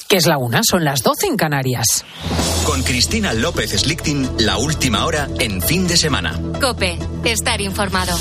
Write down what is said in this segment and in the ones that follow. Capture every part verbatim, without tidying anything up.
Que es la una, son las doce en Canarias. Con Cristina López Slichting, la última hora en fin de semana. COPE, estar informado.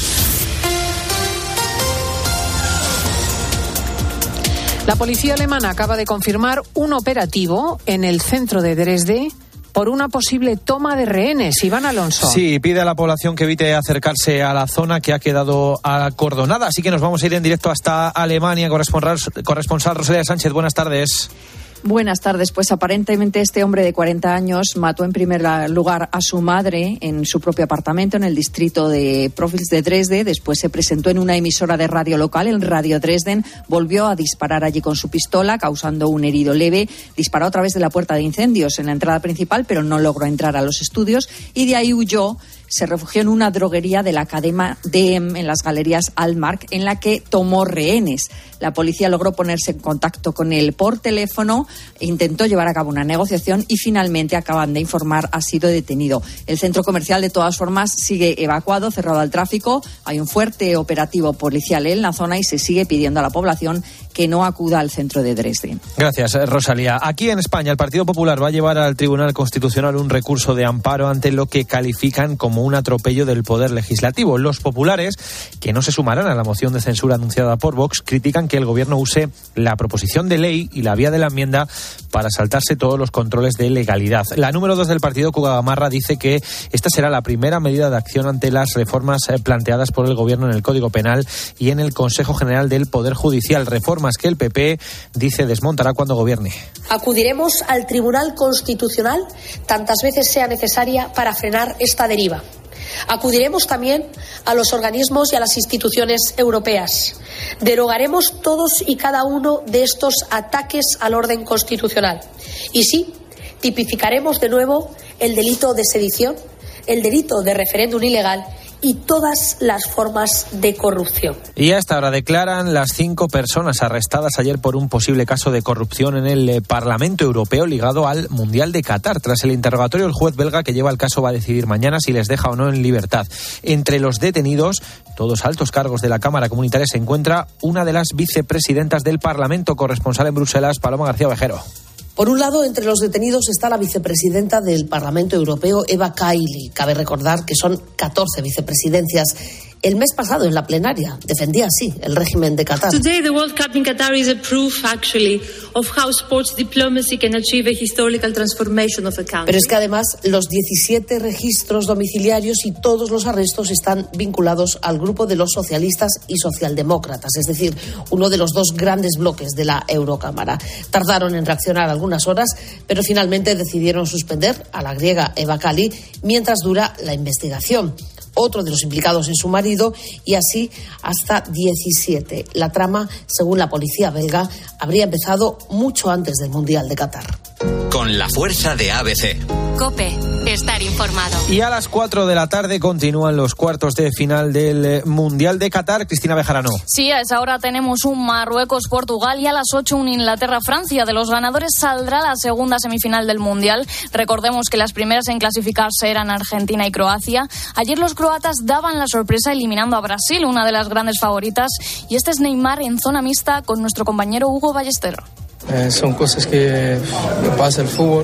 La policía alemana acaba de confirmar un operativo en el centro de Dresde por una posible toma de rehenes. Iván Alonso. Sí, pide a la población que evite acercarse a la zona que ha quedado acordonada. Así que nos vamos a ir en directo hasta Alemania. Corresponsal, corresponsal Rosalía Sánchez, buenas tardes. Buenas tardes. Pues aparentemente este hombre de cuarenta años mató en primer lugar a su madre en su propio apartamento en el distrito de Profils de Dresde. Después se presentó en una emisora de radio local, el Radio Dresden. Volvió a disparar allí con su pistola, causando un herido leve. Disparó a través de la puerta de incendios en la entrada principal, pero no logró entrar a los estudios. Y de ahí huyó. Se refugió en una droguería de la cadena D M en las galerías Altmark, en la que tomó rehenes. La policía logró ponerse en contacto con él por teléfono, intentó llevar a cabo una negociación y finalmente, acaban de informar, ha sido detenido. El centro comercial, de todas formas, sigue evacuado, cerrado al tráfico. Hay un fuerte operativo policial en la zona y se sigue pidiendo a la población que no acuda al centro de Dresde. Gracias, Rosalía. Aquí en España, el Partido Popular va a llevar al Tribunal Constitucional un recurso de amparo ante lo que califican como un atropello del poder legislativo. Los populares, que no se sumarán a la moción de censura anunciada por Vox, critican que el gobierno use la proposición de ley y la vía de la enmienda para saltarse todos los controles de legalidad. La número dos del partido, Cuca Gamarra, dice que esta será la primera medida de acción ante las reformas planteadas por el gobierno en el Código Penal y en el Consejo General del Poder Judicial. Reformas que el P P dice desmontará cuando gobierne. Acudiremos al Tribunal Constitucional tantas veces sea necesaria para frenar esta deriva. Acudiremos también a los organismos y a las instituciones europeas. Derogaremos todos y cada uno de estos ataques al orden constitucional. Y sí, tipificaremos de nuevo el delito de sedición, el delito de referéndum ilegal y todas las formas de corrupción. Y a esta hora declaran las cinco personas arrestadas ayer por un posible caso de corrupción en el Parlamento Europeo ligado al Mundial de Qatar. Tras el interrogatorio, el juez belga que lleva el caso va a decidir mañana si les deja o no en libertad. Entre los detenidos, todos altos cargos de la Cámara Comunitaria, se encuentra una de las vicepresidentas del Parlamento, corresponsal en Bruselas, Paloma García Ovejero. Por un lado, entre los detenidos está la vicepresidenta del Parlamento Europeo, Eva Kaili. Cabe recordar que son catorce vicepresidencias. El mes pasado, en la plenaria, defendía así el régimen de Qatar. Today, the World Cup in Qatar is a proof, actually, of how sports diplomacy can achieve a historical transformation of a country. Pero es que además los diecisiete registros domiciliarios y todos los arrestos están vinculados al grupo de los socialistas y socialdemócratas, es decir, uno de los dos grandes bloques de la Eurocámara. Tardaron en reaccionar algunas horas, pero finalmente decidieron suspender a la griega Eva Kaili mientras dura la investigación. Otro de los implicados es su marido y así hasta diecisiete. La trama, según la policía belga, habría empezado mucho antes del Mundial de Qatar. Con la fuerza de A B C. COPE, estar informado. Y a las cuatro de la tarde continúan los cuartos de final del Mundial de Qatar. Cristina Bejarano. Sí, a esa hora tenemos un Marruecos-Portugal y a las ocho un Inglaterra-Francia. De los ganadores saldrá la segunda semifinal del Mundial. Recordemos que las primeras en clasificarse eran Argentina y Croacia. Ayer los croatas daban la sorpresa eliminando a Brasil, una de las grandes favoritas. Y este es Neymar en zona mixta con nuestro compañero Hugo Ballester. Eh, son cosas que, que pasa el fútbol.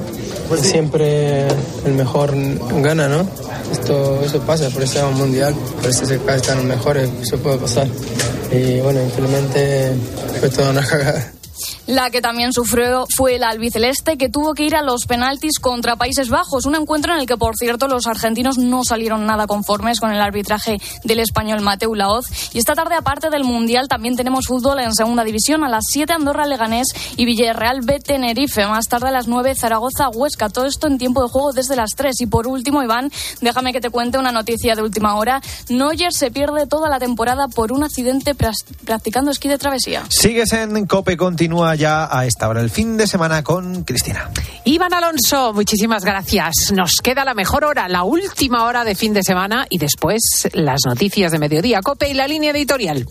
Siempre el mejor gana, ¿no? Esto, eso pasa, por eso es un mundial, por eso se están los mejores, eso puede pasar. Y bueno, infelizmente fue toda una cagada. La que también sufrió fue el albiceleste, que tuvo que ir a los penaltis contra Países Bajos, un encuentro en el que, por cierto, los argentinos no salieron nada conformes con el arbitraje del español Mateu Laoz. Y esta tarde, aparte del Mundial, también tenemos fútbol en segunda división. A las siete Andorra Leganés y Villarreal B Tenerife. Más tarde a las nueve Zaragoza Huesca. Todo esto en tiempo de juego desde las tres. Y por último, Iván, déjame que te cuente una noticia de última hora. Neuer se pierde toda la temporada por un accidente practicando esquí de travesía. Sigues en COPE, continúa ya a esta hora el fin de semana con Cristina. Iván Alonso, muchísimas gracias. Nos queda la mejor hora, la última hora de fin de semana y después las noticias de mediodía. COPE y la línea editorial.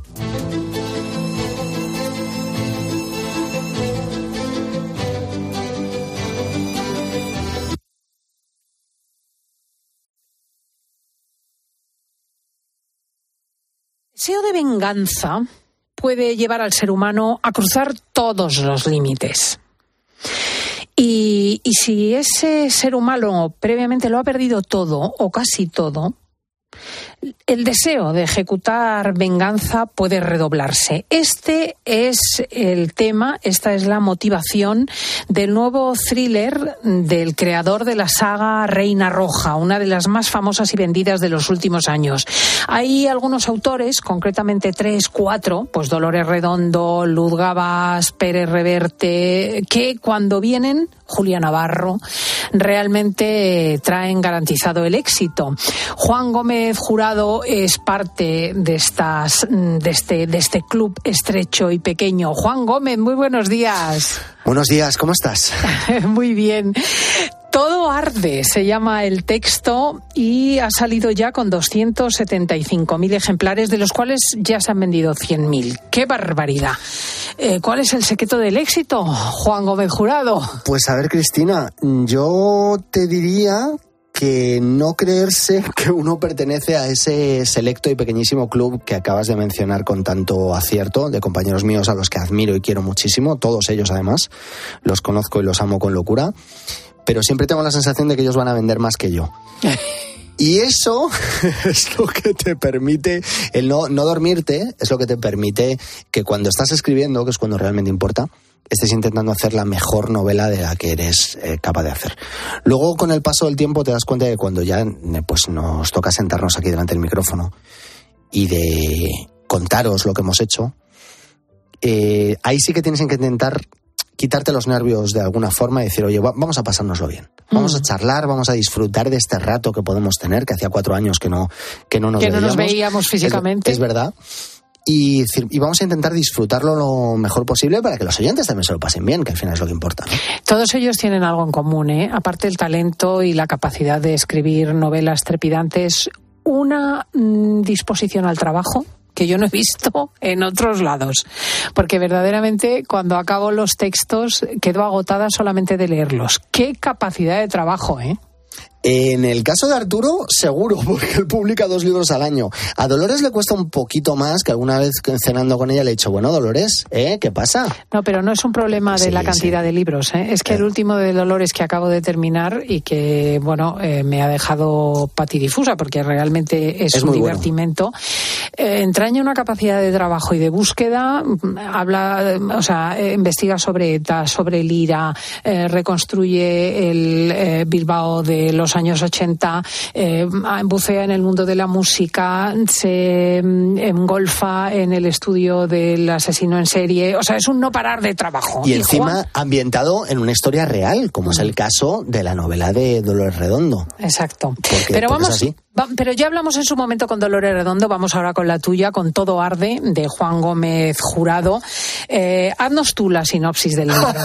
El deseo de venganza puede llevar al ser humano a cruzar todos los límites. Y, y si ese ser humano previamente lo ha perdido todo o casi todo, el deseo de ejecutar venganza puede redoblarse. Este es el tema, esta es la motivación del nuevo thriller del creador de la saga Reina Roja, una de las más famosas y vendidas de los últimos años. Hay algunos autores, concretamente tres, cuatro, pues Dolores Redondo, Luz Gabás, Pérez Reverte, que cuando vienen, Julia Navarro, realmente traen garantizado el éxito. Juan Gómez Jurado es parte de estas de este de este club estrecho y pequeño. Juan Gómez, muy buenos días. Buenos días, ¿cómo estás? Muy bien. Todo arde, se llama el texto, y ha salido ya con doscientos setenta y cinco mil ejemplares, de los cuales ya se han vendido cien mil. ¡Qué barbaridad! Eh, ¿Cuál es el secreto del éxito, Juan Gómez Jurado? Pues a ver, Cristina, yo te diría que no creerse que uno pertenece a ese selecto y pequeñísimo club que acabas de mencionar con tanto acierto, de compañeros míos a los que admiro y quiero muchísimo, todos ellos además, los conozco y los amo con locura, pero siempre tengo la sensación de que ellos van a vender más que yo. Y eso es lo que te permite, el no, no dormirte, es lo que te permite que cuando estás escribiendo, que es cuando realmente importa, estés intentando hacer la mejor novela de la que eres eh, capaz de hacer. Luego, con el paso del tiempo, te das cuenta de que cuando ya pues, nos toca sentarnos aquí delante del micrófono y de contaros lo que hemos hecho, eh, ahí sí que tienes que intentar quitarte los nervios de alguna forma y decir, oye, vamos a pasárnoslo bien. Vamos mm. a charlar, vamos a disfrutar de este rato que podemos tener, que hacía cuatro años que no, que no nos que veíamos. no nos veíamos físicamente. Es, es verdad. Y, y vamos a intentar disfrutarlo lo mejor posible para que los oyentes también se lo pasen bien, que al final es lo que importa, ¿no? Todos ellos tienen algo en común, ¿eh? Aparte del talento y la capacidad de escribir novelas trepidantes, una mmm, disposición al trabajo que yo no he visto en otros lados, porque verdaderamente cuando acabo los textos quedo agotada solamente de leerlos. ¡Qué capacidad de trabajo, eh! En el caso de Arturo, seguro, porque él publica dos libros al año. A Dolores le cuesta un poquito más, que alguna vez cenando con ella le he dicho, bueno, Dolores, ¿eh? ¿Qué pasa? No, pero no es un problema de sí, la cantidad sí. de libros, ¿eh? Es que eh. el último de Dolores que acabo de terminar y que, bueno, eh, me ha dejado patidifusa, porque realmente es, es un divertimento, bueno. eh, entraña una capacidad de trabajo y de búsqueda, habla, o sea, eh, investiga sobre ETA, sobre el IRA, eh, reconstruye el eh, Bilbao de los años ochenta, eh, bucea en el mundo de la música, se engolfa en el estudio del asesino en serie, o sea, es un no parar de trabajo. Y, y encima Juan... ambientado en una historia real, como es el caso de la novela de Dolores Redondo. Exacto. Porque, pero porque vamos, es así. Va, pero ya hablamos en su momento con Dolores Redondo, vamos ahora con la tuya, con Todo arde, de Juan Gómez Jurado. Eh, haznos tú la sinopsis del libro.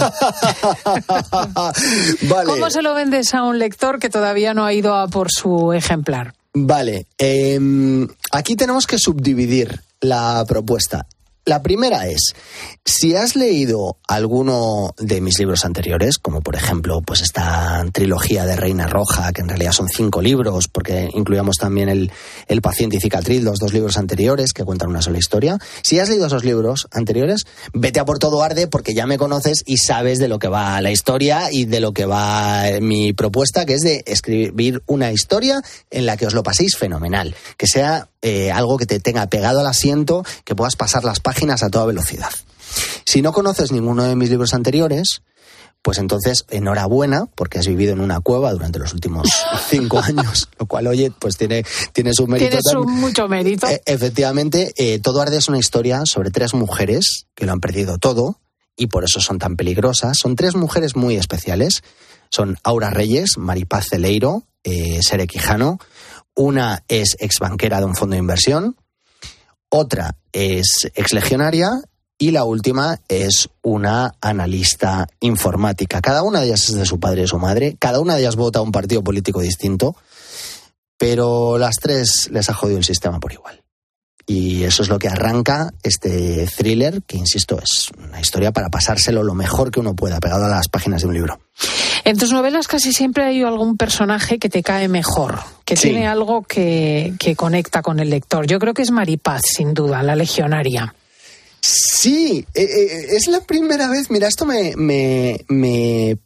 Vale. ¿Cómo se lo vendes a un lector que todavía no ha ido a por su ejemplar? Vale, eh, aquí tenemos que subdividir la propuesta. La primera es, si has leído alguno de mis libros anteriores, como por ejemplo pues esta trilogía de Reina Roja, que en realidad son cinco libros, porque incluíamos también el, el Paciente y Cicatriz, los dos libros anteriores que cuentan una sola historia. Si has leído esos libros anteriores, vete a por Todo arde, porque ya me conoces y sabes de lo que va la historia y de lo que va mi propuesta, que es de escribir una historia en la que os lo paséis fenomenal, que sea Eh, algo que te tenga pegado al asiento, que puedas pasar las páginas a toda velocidad. Si no conoces ninguno de mis libros anteriores, pues entonces enhorabuena, porque has vivido en una cueva durante los últimos cinco años, lo cual, oye, pues tiene, tiene su mérito. Tiene su mucho mérito. Eh, efectivamente, eh, Todo arde es una historia sobre tres mujeres que lo han perdido todo y por eso son tan peligrosas. Son tres mujeres muy especiales. Son Aura Reyes, Maripaz Celeiro, eh, Sere Quijano. Una es exbanquera de un fondo de inversión, otra es exlegionaria y la última es una analista informática. Cada una de ellas es de su padre y de su madre, cada una de ellas vota a un partido político distinto, pero las tres les ha jodido el sistema por igual. Y eso es lo que arranca este thriller, que insisto, es una historia para pasárselo lo mejor que uno pueda, pegado a las páginas de un libro. En tus novelas casi siempre hay algún personaje que te cae mejor, que sí. tiene algo que, que conecta con el lector. Yo creo que es Maripaz, sin duda, la legionaria. Sí, eh, eh, es la primera vez, mira, esto me, me, me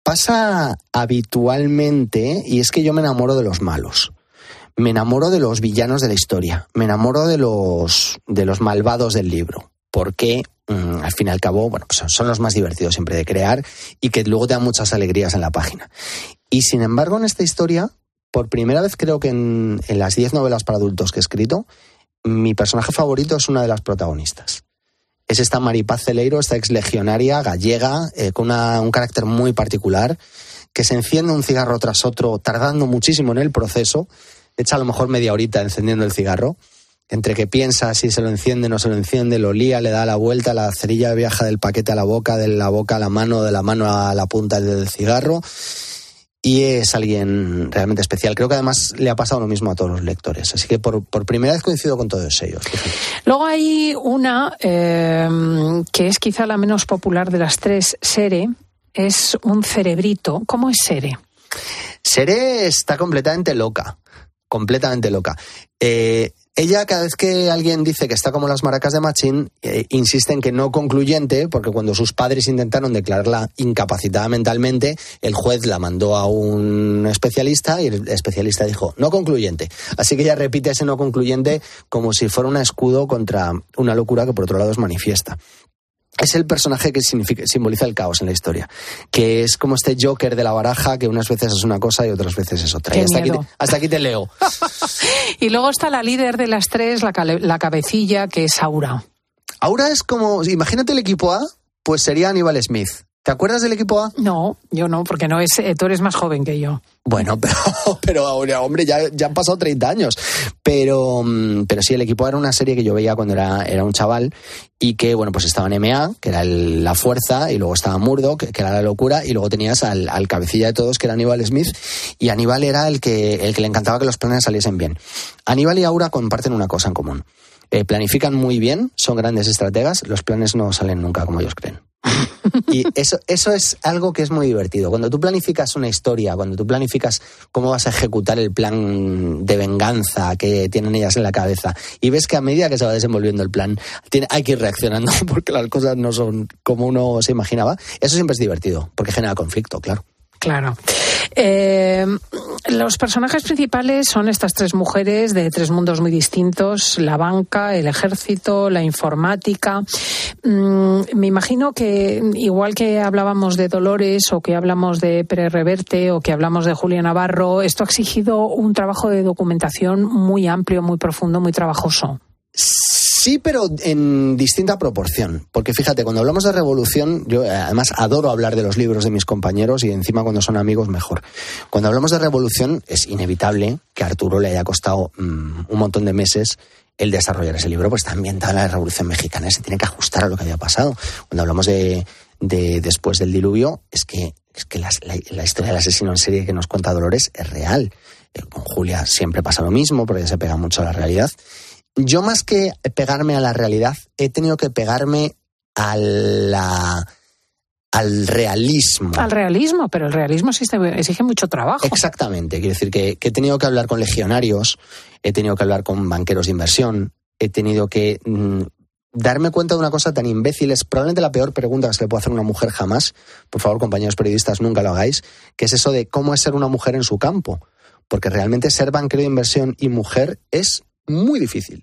pasa habitualmente, y es que yo me enamoro de los malos. Me enamoro de los villanos de la historia. Me enamoro de los, de los malvados del libro. Porque, mmm, al fin y al cabo, bueno, pues son los más divertidos siempre de crear y que luego te dan muchas alegrías en la página. Y sin embargo, en esta historia, por primera vez creo que en, en las diez novelas para adultos que he escrito, mi personaje favorito es una de las protagonistas. Es esta Maripaz Celeiro, esta exlegionaria gallega, eh, con una, un carácter muy particular, que se enciende un cigarro tras otro, tardando muchísimo en el proceso, echa a lo mejor media horita encendiendo el cigarro, entre que piensa si se lo enciende, no se lo enciende, lo lía, le da la vuelta, la cerilla viaja del paquete a la boca, de la boca a la mano, de la mano a la punta del cigarro, y es alguien realmente especial. Creo que además le ha pasado lo mismo a todos los lectores, así que por, por primera vez coincido con todos ellos. Luego hay una eh, que es quizá la menos popular de las tres, Sere, es un cerebrito. ¿Cómo es Sere? Sere está completamente loca, completamente loca. Eh, ella, cada vez que alguien dice que está como las maracas de Machín, eh, insiste en que no concluyente, porque cuando sus padres intentaron declararla incapacitada mentalmente, el juez la mandó a un especialista y el especialista dijo no concluyente. Así que ella repite ese no concluyente como si fuera un escudo contra una locura que por otro lado es manifiesta. Es el personaje que significa, simboliza el caos en la historia, que es como este Joker de la baraja, que unas veces es una cosa y otras veces es otra. Qué y hasta miedo. aquí, te, hasta aquí te leo. Y luego está la líder de las tres, la, la cabecilla, que es Aura. Aura es como, imagínate el equipo A, pues sería Aníbal Smith. ¿Te acuerdas del equipo A? No, yo no, porque no es, tú eres más joven que yo. Bueno, pero, pero ahora, hombre, ya, ya han pasado treinta años. Pero, pero sí, el equipo A era una serie que yo veía cuando era, era un chaval y que, bueno, pues estaba en M A, que era el, la fuerza, y luego estaba Murdoch, que, que era la locura, y luego tenías al, al cabecilla de todos, que era Aníbal Smith, y Aníbal era el que, el que le encantaba que los planes saliesen bien. Aníbal y Aura comparten una cosa en común. Eh, planifican muy bien, son grandes estrategas, los planes no salen nunca como ellos creen. Y eso, eso es algo que es muy divertido. Cuando tú planificas una historia, cuando tú planificas cómo vas a ejecutar el plan de venganza que tienen ellas en la cabeza, y ves que a medida que se va desenvolviendo el plan, tiene, hay que ir reaccionando porque las cosas no son como uno se imaginaba, eso siempre es divertido, porque genera conflicto, claro. Claro. Eh, los personajes principales son estas tres mujeres de tres mundos muy distintos: la banca, el ejército, la informática. Mm, me imagino que, igual que hablábamos de Dolores, o que hablamos de Pérez Reverte, o que hablamos de Julia Navarro, esto ha exigido un trabajo de documentación muy amplio, muy profundo, muy trabajoso. Sí, pero en distinta proporción. Porque fíjate, cuando hablamos de revolución, yo además adoro hablar de los libros de mis compañeros y encima cuando son amigos mejor. Cuando hablamos de revolución es inevitable que a Arturo le haya costado mmm, un montón de meses el desarrollar ese libro, pues está ambientada en la Revolución Mexicana y se tiene que ajustar a lo que había pasado. Cuando hablamos de, de después del diluvio, es que, es que las, la, la historia del asesino en serie que nos cuenta Dolores es real. Eh, con Julia siempre pasa lo mismo porque se pega mucho a la realidad. Yo, más que pegarme a la realidad, he tenido que pegarme a la, al realismo. Al realismo, pero el realismo exige, exige mucho trabajo. Exactamente, quiero decir que, que he tenido que hablar con legionarios, he tenido que hablar con banqueros de inversión, he tenido que mmm, darme cuenta de una cosa tan imbécil, es probablemente la peor pregunta que se le puede hacer a una mujer jamás. Por favor, compañeros periodistas, nunca lo hagáis, que es eso de cómo es ser una mujer en su campo. Porque realmente ser banquero de inversión y mujer es muy difícil.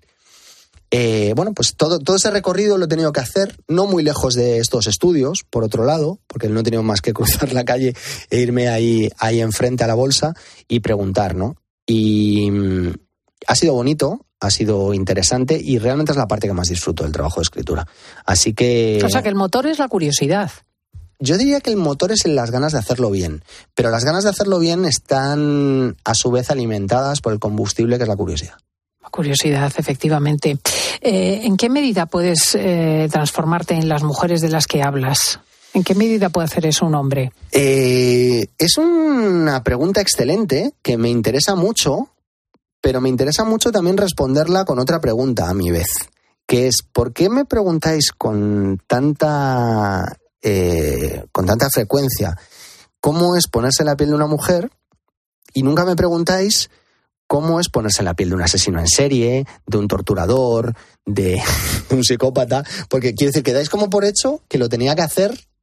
Eh, bueno, pues todo, todo ese recorrido lo he tenido que hacer, no muy lejos de estos estudios, por otro lado, porque no he tenido más que cruzar la calle e irme ahí, ahí enfrente a la bolsa y preguntar, ¿no? Y mmm, ha sido bonito, ha sido interesante y realmente es la parte que más disfruto del trabajo de escritura. Así que... O sea, que el motor es la curiosidad. Yo diría que el motor es en las ganas de hacerlo bien, pero las ganas de hacerlo bien están a su vez alimentadas por el combustible que es la curiosidad. Curiosidad, efectivamente. Eh, ¿En qué medida puedes eh, transformarte en las mujeres de las que hablas? ¿En qué medida puede hacer eso un hombre? Eh, es una pregunta excelente que me interesa mucho, pero me interesa mucho también responderla con otra pregunta a mi vez, que es ¿por qué me preguntáis con tanta, eh, con tanta frecuencia cómo es ponerse en la piel de una mujer y nunca me preguntáis cómo es ponerse en la piel de un asesino en serie, de un torturador, de un psicópata? Porque quiero decir que dais como por hecho que lo tenía que hacer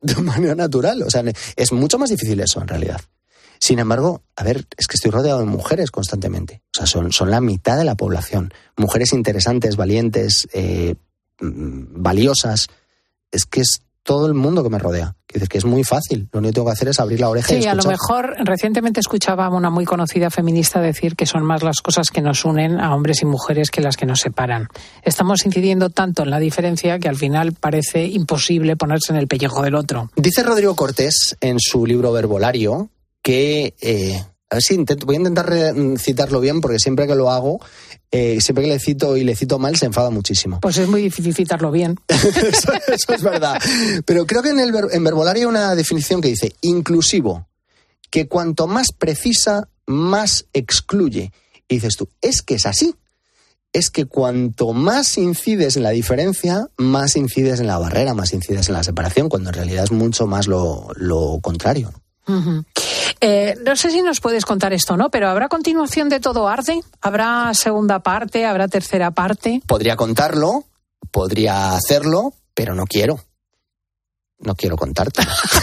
de manera natural. O sea, es mucho más difícil eso en realidad. Sin embargo, a ver, es que estoy rodeado de mujeres constantemente. O sea, son, son la mitad de la población. Mujeres interesantes, valientes, eh, valiosas. Es que es todo el mundo que me rodea. Es decir, que es muy fácil. Lo único que tengo que hacer es abrir la oreja sí, y escuchar. Sí, a lo mejor recientemente escuchaba a una muy conocida feminista decir que son más las cosas que nos unen a hombres y mujeres que las que nos separan. Estamos incidiendo tanto en la diferencia que al final parece imposible ponerse en el pellejo del otro. Dice Rodrigo Cortés en su libro Verbolario que... Eh, a ver si intento, voy a intentar citarlo bien porque siempre que lo hago, eh, siempre que le cito y le cito mal se enfada muchísimo. Pues es muy difícil citarlo bien. eso, eso es verdad. Pero creo que en, el, en Verbolario hay una definición que dice inclusivo, que cuanto más precisa, más excluye. Y dices tú, es que es así. Es que cuanto más incides en la diferencia, más incides en la barrera, más incides en la separación, cuando en realidad es mucho más lo, lo contrario. Uh-huh. Eh, no sé si nos puedes contar esto, ¿no? Pero ¿habrá continuación de Todo Arde? ¿Habrá segunda parte? ¿Habrá tercera parte? Podría contarlo, podría hacerlo, pero no quiero. No quiero contarte.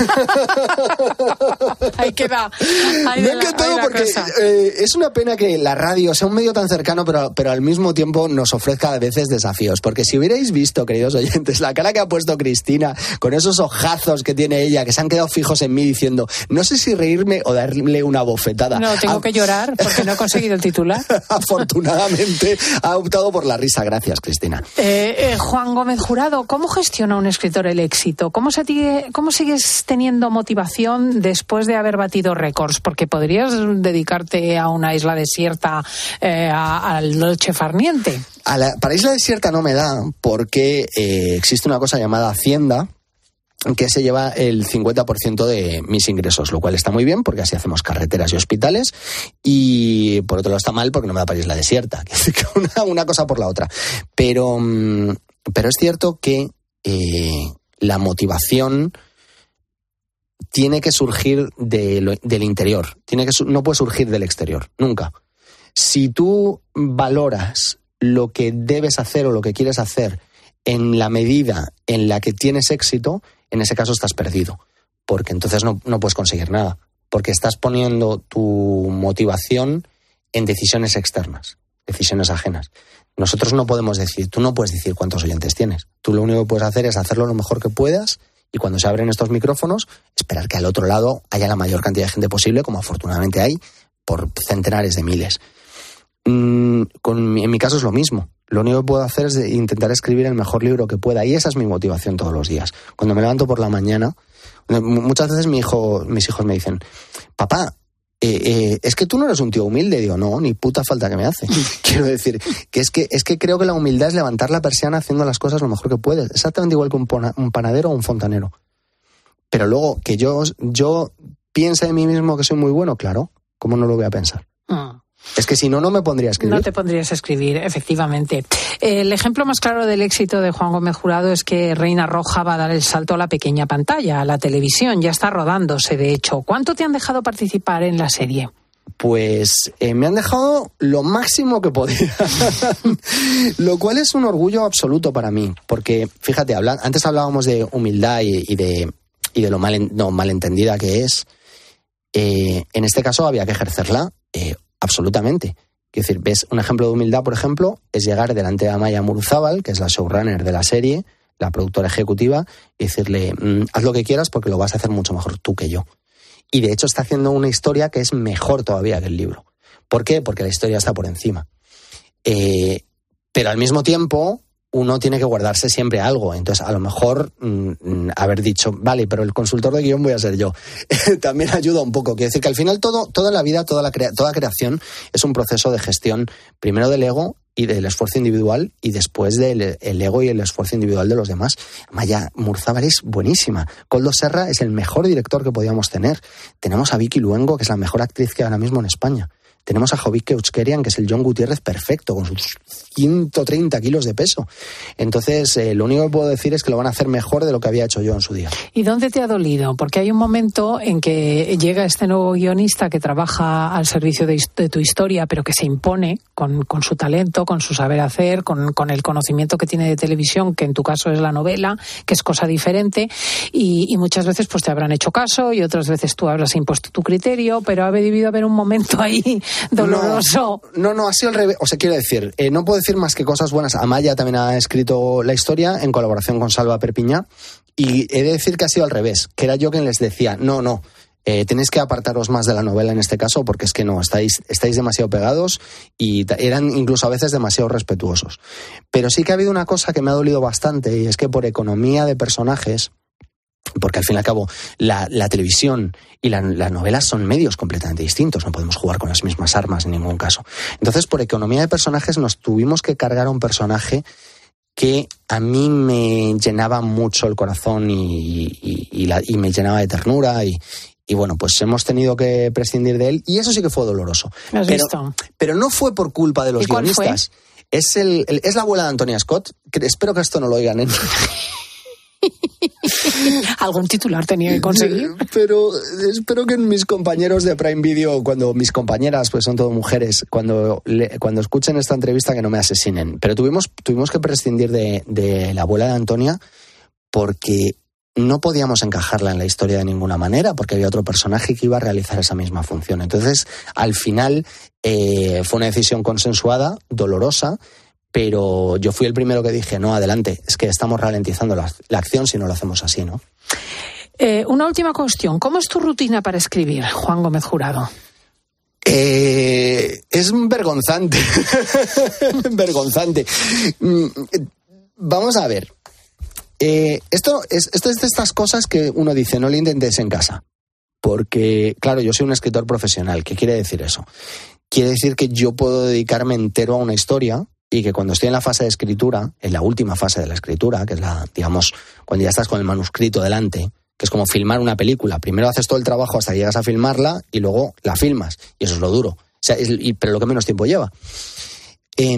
Ahí queda. Ahí Me ha encantado porque eh, es una pena que la radio sea un medio tan cercano, pero, pero al mismo tiempo nos ofrezca a veces desafíos. Porque si hubierais visto, queridos oyentes, la cara que ha puesto Cristina, con esos ojazos que tiene ella, que se han quedado fijos en mí diciendo, no sé si reírme o darle una bofetada. No, tengo a... que llorar porque no he conseguido el titular. Afortunadamente ha optado por la risa. Gracias, Cristina. Eh, eh, Juan Gómez Jurado, ¿cómo gestiona un escritor el éxito? ¿Cómo se ¿Cómo sigues teniendo motivación después de haber batido récords? Porque podrías dedicarte a una isla desierta, eh, a, al Dolce Far Niente. A la, para isla desierta no me da, porque eh, existe una cosa llamada Hacienda, que se lleva el cincuenta por ciento de mis ingresos, lo cual está muy bien, porque así hacemos carreteras y hospitales, y por otro lado está mal, porque no me da para isla desierta. una, una cosa por la otra. Pero, pero es cierto que... Eh, la motivación tiene que surgir de lo, del interior, tiene que, no puede surgir del exterior, nunca. Si tú valoras lo que debes hacer o lo que quieres hacer en la medida en la que tienes éxito, en ese caso estás perdido, porque entonces no, no puedes conseguir nada, porque estás poniendo tu motivación en decisiones externas, decisiones ajenas. Nosotros no podemos decir, tú no puedes decir cuántos oyentes tienes. Tú lo único que puedes hacer es hacerlo lo mejor que puedas y cuando se abren estos micrófonos, esperar que al otro lado haya la mayor cantidad de gente posible, como afortunadamente hay, por centenares de miles. Mm, con, en mi caso es lo mismo. Lo único que puedo hacer es intentar escribir el mejor libro que pueda y esa es mi motivación todos los días. Cuando me levanto por la mañana, muchas veces mi hijo, mis hijos me dicen, papá, Eh, eh, es que tú no eres un tío humilde. Digo, no, ni puta falta que me hace. Quiero decir, que es que es que creo que la humildad es levantar la persiana haciendo las cosas lo mejor que puedes. Exactamente igual que un, pona, un panadero o un fontanero. Pero luego, que yo, yo piense de mí mismo que soy muy bueno, claro, ¿cómo no lo voy a pensar? Mm. Es que si no, no me pondría a escribir. No te pondrías a escribir, efectivamente. El ejemplo más claro del éxito de Juan Gómez Jurado es que Reina Roja va a dar el salto a la pequeña pantalla, a la televisión. Ya está rodándose, de hecho. ¿Cuánto te han dejado participar en la serie? Pues eh, me han dejado lo máximo que podía. Lo cual es un orgullo absoluto para mí. Porque, fíjate, habla, antes hablábamos de humildad y, y, de, y de lo mal, no, malentendida que es. Eh, en este caso había que ejercerla eh, absolutamente. Quiero decir, ves, un ejemplo de humildad, por ejemplo, es llegar delante de Amaia Muruzábal, que es la showrunner de la serie, la productora ejecutiva, y decirle, mmm, haz lo que quieras porque lo vas a hacer mucho mejor tú que yo. Y de hecho está haciendo una historia que es mejor todavía que el libro. ¿Por qué? Porque la historia está por encima. Eh, pero al mismo tiempo, uno tiene que guardarse siempre algo. Entonces, a lo mejor mmm, haber dicho, vale, pero el consultor de guión voy a ser yo. También ayuda un poco. Quiero decir que al final todo, toda la vida, toda, la crea- toda creación es un proceso de gestión, primero del ego y del esfuerzo individual y después del el ego y el esfuerzo individual de los demás. Amaia Muruzábal es buenísima. Koldo Serra es el mejor director que podíamos tener. Tenemos a Vicky Luengo, que es la mejor actriz que hay ahora mismo en España. tenemos a Jovic Keuchkerian, que es el John Gutiérrez perfecto, con sus ciento treinta kilos de peso. Entonces, eh, lo único que puedo decir es que lo van a hacer mejor de lo que había hecho yo en su día. ¿Y dónde te ha dolido? Porque hay un momento en que llega este nuevo guionista que trabaja al servicio de, de tu historia, pero que se impone con, con su talento, con su saber hacer, con, con el conocimiento que tiene de televisión, que en tu caso es la novela, que es cosa diferente, y, y muchas veces pues te habrán hecho caso y otras veces tú habrás impuesto tu criterio, pero ha debido haber un momento ahí doloroso. No, no, no, ha sido al revés. O sea, quiero decir, eh, no puedo decir más que cosas buenas. Amaya también ha escrito la historia en colaboración con Salva Perpiñá, y he de decir que ha sido al revés, que era yo quien les decía, no, no, eh, tenéis que apartaros más de la novela en este caso, porque es que no, estáis, estáis demasiado pegados, y eran incluso a veces demasiado respetuosos. Pero sí que ha habido una cosa que me ha dolido bastante, y es que por economía de personajes, porque al fin y al cabo la, la televisión y la, la novela son medios completamente distintos, no podemos jugar con las mismas armas en ningún caso. Entonces, por economía de personajes nos tuvimos que cargar a un personaje que a mí me llenaba mucho el corazón y, y, y, la, y me llenaba de ternura, y, y bueno, pues hemos tenido que prescindir de él, y eso sí que fue doloroso. ¿Me has pero, visto? Pero no fue por culpa de los ¿Y cuál guionistas. fue? Es, el, el, es la abuela de Antonia Scott, que espero que esto no lo oigan, ¿eh? Algún titular tenía que conseguir. Pero espero que mis compañeros de Prime Video, cuando mis compañeras, pues son todo mujeres, cuando, le, cuando escuchen esta entrevista, que no me asesinen. Pero tuvimos, tuvimos que prescindir de, de la abuela de Antonia, porque no podíamos encajarla en la historia de ninguna manera, porque había otro personaje que iba a realizar esa misma función. Entonces, al final, eh, fue una decisión consensuada, dolorosa, pero yo fui el primero que dije, no, adelante, es que estamos ralentizando la, la acción si no lo hacemos así, ¿no? Eh, una última cuestión. ¿Cómo es tu rutina para escribir, Juan Gómez Jurado? Eh, es vergonzante. vergonzante. Vamos a ver. Eh, esto, es, esto es de estas cosas que uno dice, no le intentes en casa. Porque, claro, yo soy un escritor profesional. ¿Qué quiere decir eso? Quiere decir que yo puedo dedicarme entero a una historia, y que cuando estoy en la fase de escritura, en la última fase de la escritura, que es la, digamos, cuando ya estás con el manuscrito delante, que es como filmar una película. Primero haces todo el trabajo hasta que llegas a filmarla y luego la filmas. Y eso es lo duro. O sea, es, y, pero lo que menos tiempo lleva. Eh,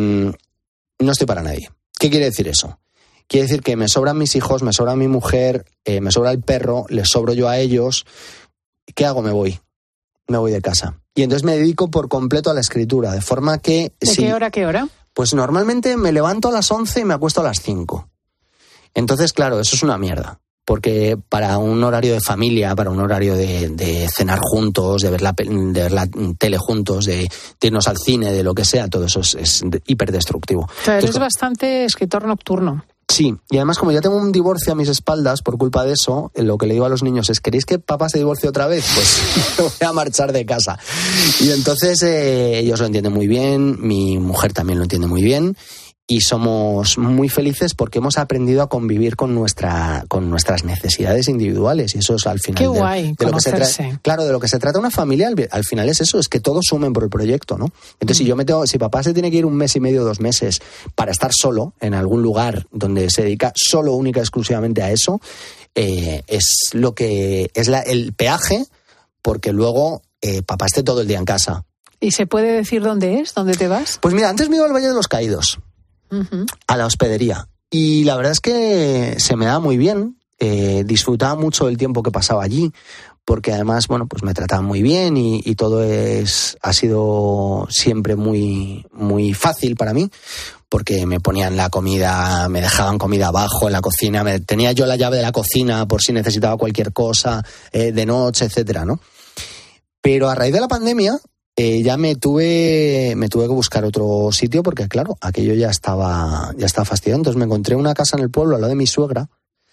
no estoy para nadie. ¿Qué quiere decir eso? Quiere decir que me sobran mis hijos, me sobra mi mujer, eh, me sobra el perro, les sobro yo a ellos. ¿Qué hago? Me voy. Me voy de casa. Y entonces me dedico por completo a la escritura, de forma que... ¿De si, qué hora a qué hora? Pues normalmente me levanto a las once y me acuesto a las cinco. Entonces, claro, eso es una mierda. Porque para un horario de familia, para un horario de, de cenar juntos, de ver, la, de ver la tele juntos, de, de irnos al cine, de lo que sea, todo eso es, es hiperdestructivo. O sea, eres Entonces, bastante escritor nocturno. Sí, y además como ya tengo un divorcio a mis espaldas por culpa de eso, lo que le digo a los niños es, ¿queréis que papá se divorcie otra vez? Pues me voy a marchar de casa. Y entonces eh, ellos lo entienden muy bien, mi mujer también lo entiende muy bien, y somos muy felices porque hemos aprendido a convivir con nuestra con nuestras necesidades individuales, y eso es al final Qué de, guay, de lo que se conocerse. trata. Claro, de lo que se trata una familia al, al final es eso, es que todos sumen por el proyecto, ¿no? Entonces, mm. si yo me tengo, si papá se tiene que ir un mes y medio, dos meses para estar solo en algún lugar donde se dedica solo, única, exclusivamente a eso, eh, es lo que es la, el peaje, porque luego eh, papá esté todo el día en casa. ¿Y se puede decir dónde es? ¿Dónde te vas? Pues mira, antes me iba al Valle de los Caídos. Uh-huh. A la hospedería, y la verdad es que se me daba muy bien, eh, disfrutaba mucho del tiempo que pasaba allí, porque además, bueno, pues me trataban muy bien, y, y todo es ha sido siempre muy muy fácil para mí, porque me ponían la comida, me dejaban comida abajo en la cocina, me, tenía yo la llave de la cocina por si necesitaba cualquier cosa, eh, de noche, etcétera, ¿no? Pero a raíz de la pandemia Eh, ya me tuve me tuve que buscar otro sitio, porque claro, aquello ya estaba ya estaba fastidiado. Entonces me encontré una casa en el pueblo al lado de mi suegra,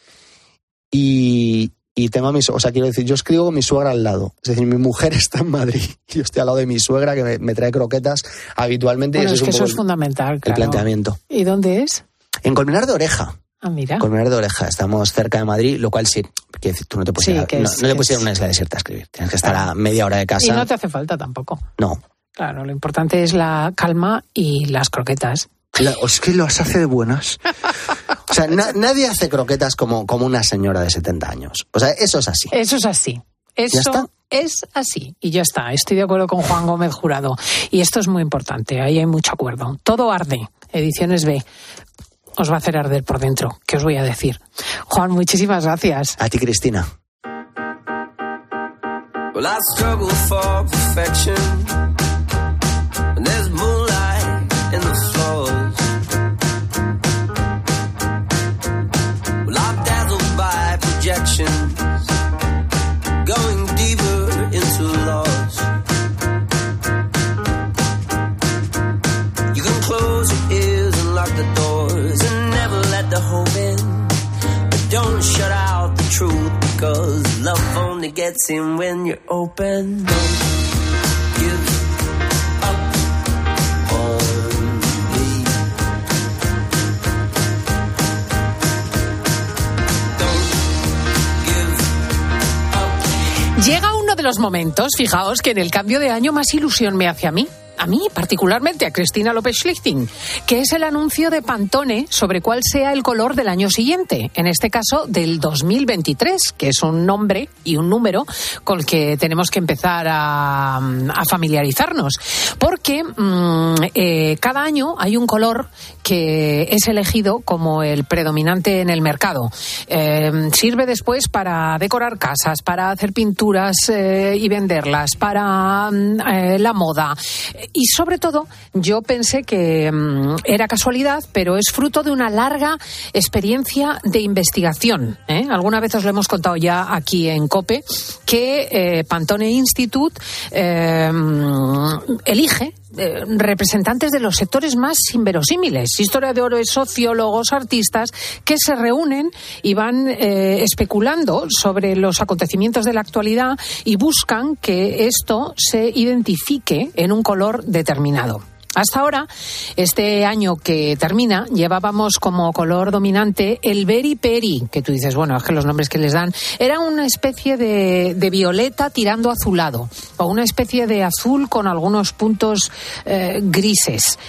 y, y tengo a mi, o sea, quiero decir, yo escribo con mi suegra al lado. Es decir, mi mujer está en Madrid y yo estoy al lado de mi suegra, que me, me trae croquetas habitualmente. Bueno, y es, es que un eso poco es fundamental, el claro. planteamiento. ¿Y dónde es? En Colmenar de Oreja. Ah, mira. Colmenar de Oreja, estamos cerca de Madrid, lo cual sí, quiero decir, tú no te puedes Sí, ir a, que no, es- no te que puedes ir a es- una isla desierta a escribir. Tienes que estar a media hora de casa. Y no te hace falta tampoco. No. Claro, lo importante es la calma y las croquetas. La, es que las hace de buenas. O sea, na, nadie hace croquetas como, como una señora de setenta años. O sea, eso es así. Eso es así. Eso ¿Ya está? Es así. Y ya está. Estoy de acuerdo con Juan Gómez Jurado. Y esto es muy importante. Ahí hay mucho acuerdo. Todo arde. Ediciones B. Os va a hacer arder por dentro. ¿Qué os voy a decir? Juan, muchísimas gracias. A ti, Cristina. Well, I struggle for perfection. And there's moonlight in the floors. Well, I'm dazzled by projections. Going deeper into loss. You can close your ears and lock the doors and never let the hope in. But don't shut out the truth, because love only gets in when you're open. Don't give up on me. Don't give up. Llega uno de los momentos, fijaos, que en el cambio de año más ilusión me hace a mí. A mí, particularmente, a Cristina López-Schlichting, que es el anuncio de Pantone sobre cuál sea el color del año siguiente, en este caso del dos mil veintitrés, que es un nombre y un número con el que tenemos que empezar a, a familiarizarnos, porque mmm, eh, cada año hay un color que es elegido como el predominante en el mercado. Eh, sirve después para decorar casas, para hacer pinturas eh, y venderlas, para eh, la moda. Y sobre todo, yo pensé que um, era casualidad, pero es fruto de una larga experiencia de investigación, ¿eh? Alguna vez os lo hemos contado ya aquí en COPE, que eh, Pantone Institute eh, elige eh, representantes de los sectores más inverosímiles, historiadores, sociólogos, artistas, que se reúnen y van eh, especulando sobre los acontecimientos de la actualidad y buscan que esto se identifique en un color determinado. Hasta ahora, este año que termina, llevábamos como color dominante el Beri Peri, que tú dices, bueno, es que los nombres que les dan, era una especie de, de violeta tirando azulado, o una especie de azul con algunos puntos eh, grises.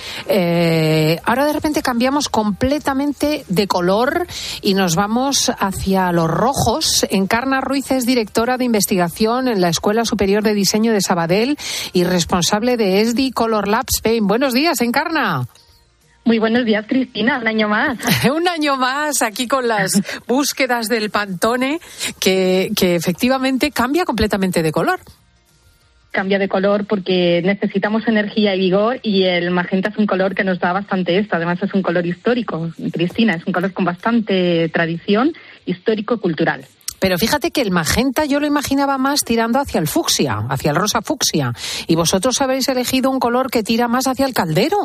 Eh, ahora de repente cambiamos completamente de color y nos vamos hacia los rojos. Encarna Ruiz es directora de investigación en la Escuela Superior de Diseño de Sabadell y responsable de E S D I Color Lab Spain. Buenos días, Encarna. Muy buenos días, Cristina, un año más. Un año más aquí con las búsquedas del Pantone, que, que efectivamente cambia completamente de color. Cambia de color porque necesitamos energía y vigor, y el magenta es un color que nos da bastante esto. Además es un color histórico, Cristina, es un color con bastante tradición histórico-cultural. Pero fíjate que el magenta yo lo imaginaba más tirando hacia el fucsia, hacia el rosa fucsia. Y vosotros habéis elegido un color que tira más hacia el caldero.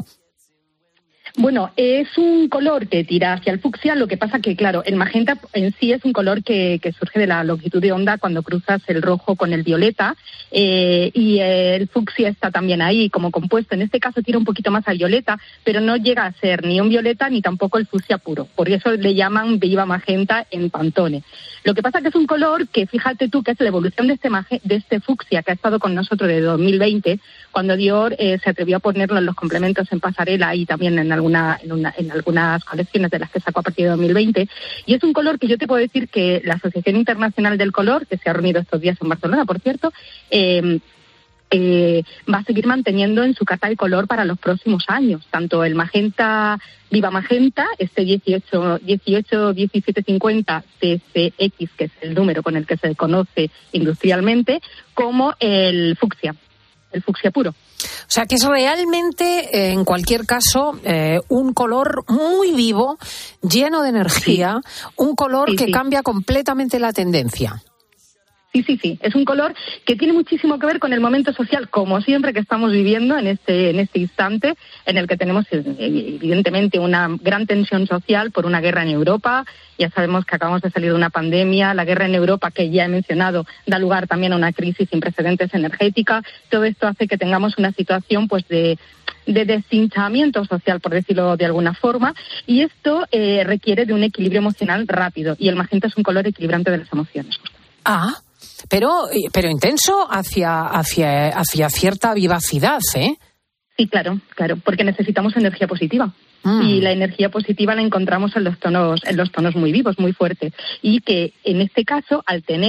Bueno, es un color que tira hacia el fucsia, lo que pasa que, claro, el magenta en sí es un color que, que surge de la longitud de onda cuando cruzas el rojo con el violeta, eh, y el fucsia está también ahí como compuesto. En este caso tira un poquito más a violeta, pero no llega a ser ni un violeta ni tampoco el fucsia puro. Por eso le llaman viva magenta en Pantone. Lo que pasa que es un color que, fíjate tú, que es la evolución de este, mage, de este fucsia que ha estado con nosotros desde dos mil veinte, cuando Dior eh, se atrevió a ponerlo en los complementos en pasarela y también en alguna, en, una, en algunas colecciones de las que sacó a partir de dos mil veinte. Y es un color que yo te puedo decir que la Asociación Internacional del Color, que se ha reunido estos días en Barcelona, por cierto, eh, Eh, va a seguir manteniendo en su carta de color para los próximos años, tanto el magenta, viva magenta, este dieciocho diecisiete cincuenta T C X, que es el número con el que se conoce industrialmente, como el fucsia, el fucsia puro. O sea, que es realmente, eh, en cualquier caso, eh, un color muy vivo, lleno de energía, sí. Un color sí, que sí. cambia completamente la tendencia. Sí, sí, sí. Es un color que tiene muchísimo que ver con el momento social, como siempre, que estamos viviendo en este en este instante, en el que tenemos evidentemente una gran tensión social por una guerra en Europa. Ya sabemos que acabamos de salir de una pandemia, la guerra en Europa, que ya he mencionado, da lugar también a una crisis sin precedentes energética. Todo esto hace que tengamos una situación, pues, de de deshinchamiento social, por decirlo de alguna forma, y esto eh, requiere de un equilibrio emocional rápido, y el magenta es un color equilibrante de las emociones. Ah, pero pero intenso hacia hacia hacia cierta vivacidad, ¿eh? Sí, claro, claro, porque necesitamos energía positiva. Mm. Y la energía positiva la encontramos en los tonos en los tonos muy vivos, muy fuertes, y que en este caso, al tener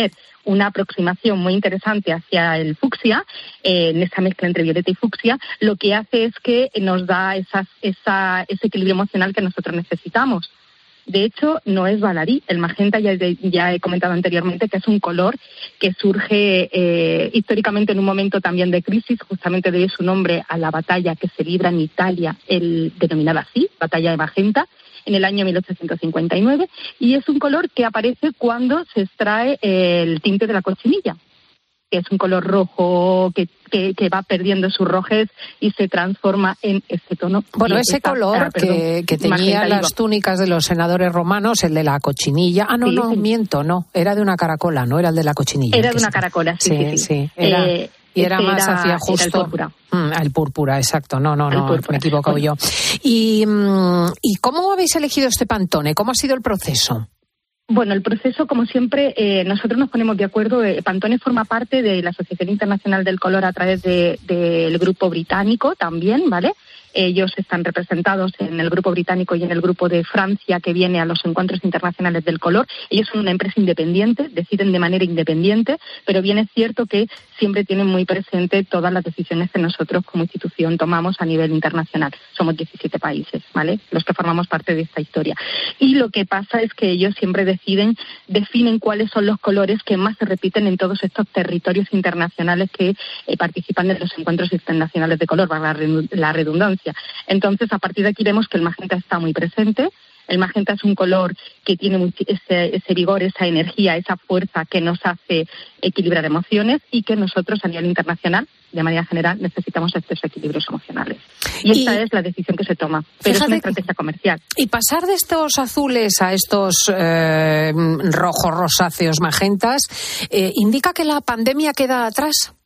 una aproximación muy interesante hacia el fucsia, eh, en esa mezcla entre violeta y fucsia, lo que hace es que nos da esas, esa, ese equilibrio emocional que nosotros necesitamos. De hecho, no es baladí. El magenta, ya, ya he comentado anteriormente, que es un color que surge eh, históricamente en un momento también de crisis, justamente debe su nombre a la batalla que se libra en Italia, el, denominada así, Batalla de Magenta, en el año mil ochocientos cincuenta y nueve, y es un color que aparece cuando se extrae el tinte de la cochinilla, que es un color rojo que, que, que va perdiendo su rojez y se transforma en ese tono. Bueno, ese esta, color ah, perdón, que, que tenía las túnicas de los senadores romanos, el de la cochinilla. Ah, no, sí, no, sí. miento, no. Era de una caracola, no era el de la cochinilla. Era de una caracola, sí, sí. sí, sí. sí. Era, eh, y era más era, hacia justo... Era el púrpura. Mm, el púrpura, exacto. No, no, no, me he equivocado bueno. yo. Y, ¿Y cómo habéis elegido este Pantone? ¿Cómo ha sido el proceso? Bueno, el proceso, como siempre, eh, nosotros nos ponemos de acuerdo. Eh, Pantone forma parte de la Asociación Internacional del Color a través de, del grupo británico también, ¿vale? Ellos están representados en el grupo británico y en el grupo de Francia que viene a los encuentros internacionales del color. Ellos son una empresa independiente, deciden de manera independiente, pero bien es cierto que siempre tienen muy presente todas las decisiones que nosotros como institución tomamos a nivel internacional. Somos diecisiete países, ¿vale?, los que formamos parte de esta historia. Y lo que pasa es que ellos siempre deciden, definen cuáles son los colores que más se repiten en todos estos territorios internacionales que eh, participan en los encuentros internacionales de color, valga la redundancia. Entonces, a partir de aquí vemos que el magenta está muy presente. El magenta es un color que tiene ese, ese vigor, esa energía, esa fuerza que nos hace equilibrar emociones y que nosotros a nivel internacional, de manera general, necesitamos estos equilibrios emocionales. Y, y esta es la decisión que se toma, pero es una estrategia comercial. Y pasar de estos azules a estos eh, rojos, rosáceos, magentas, eh, ¿indica que la pandemia queda atrás?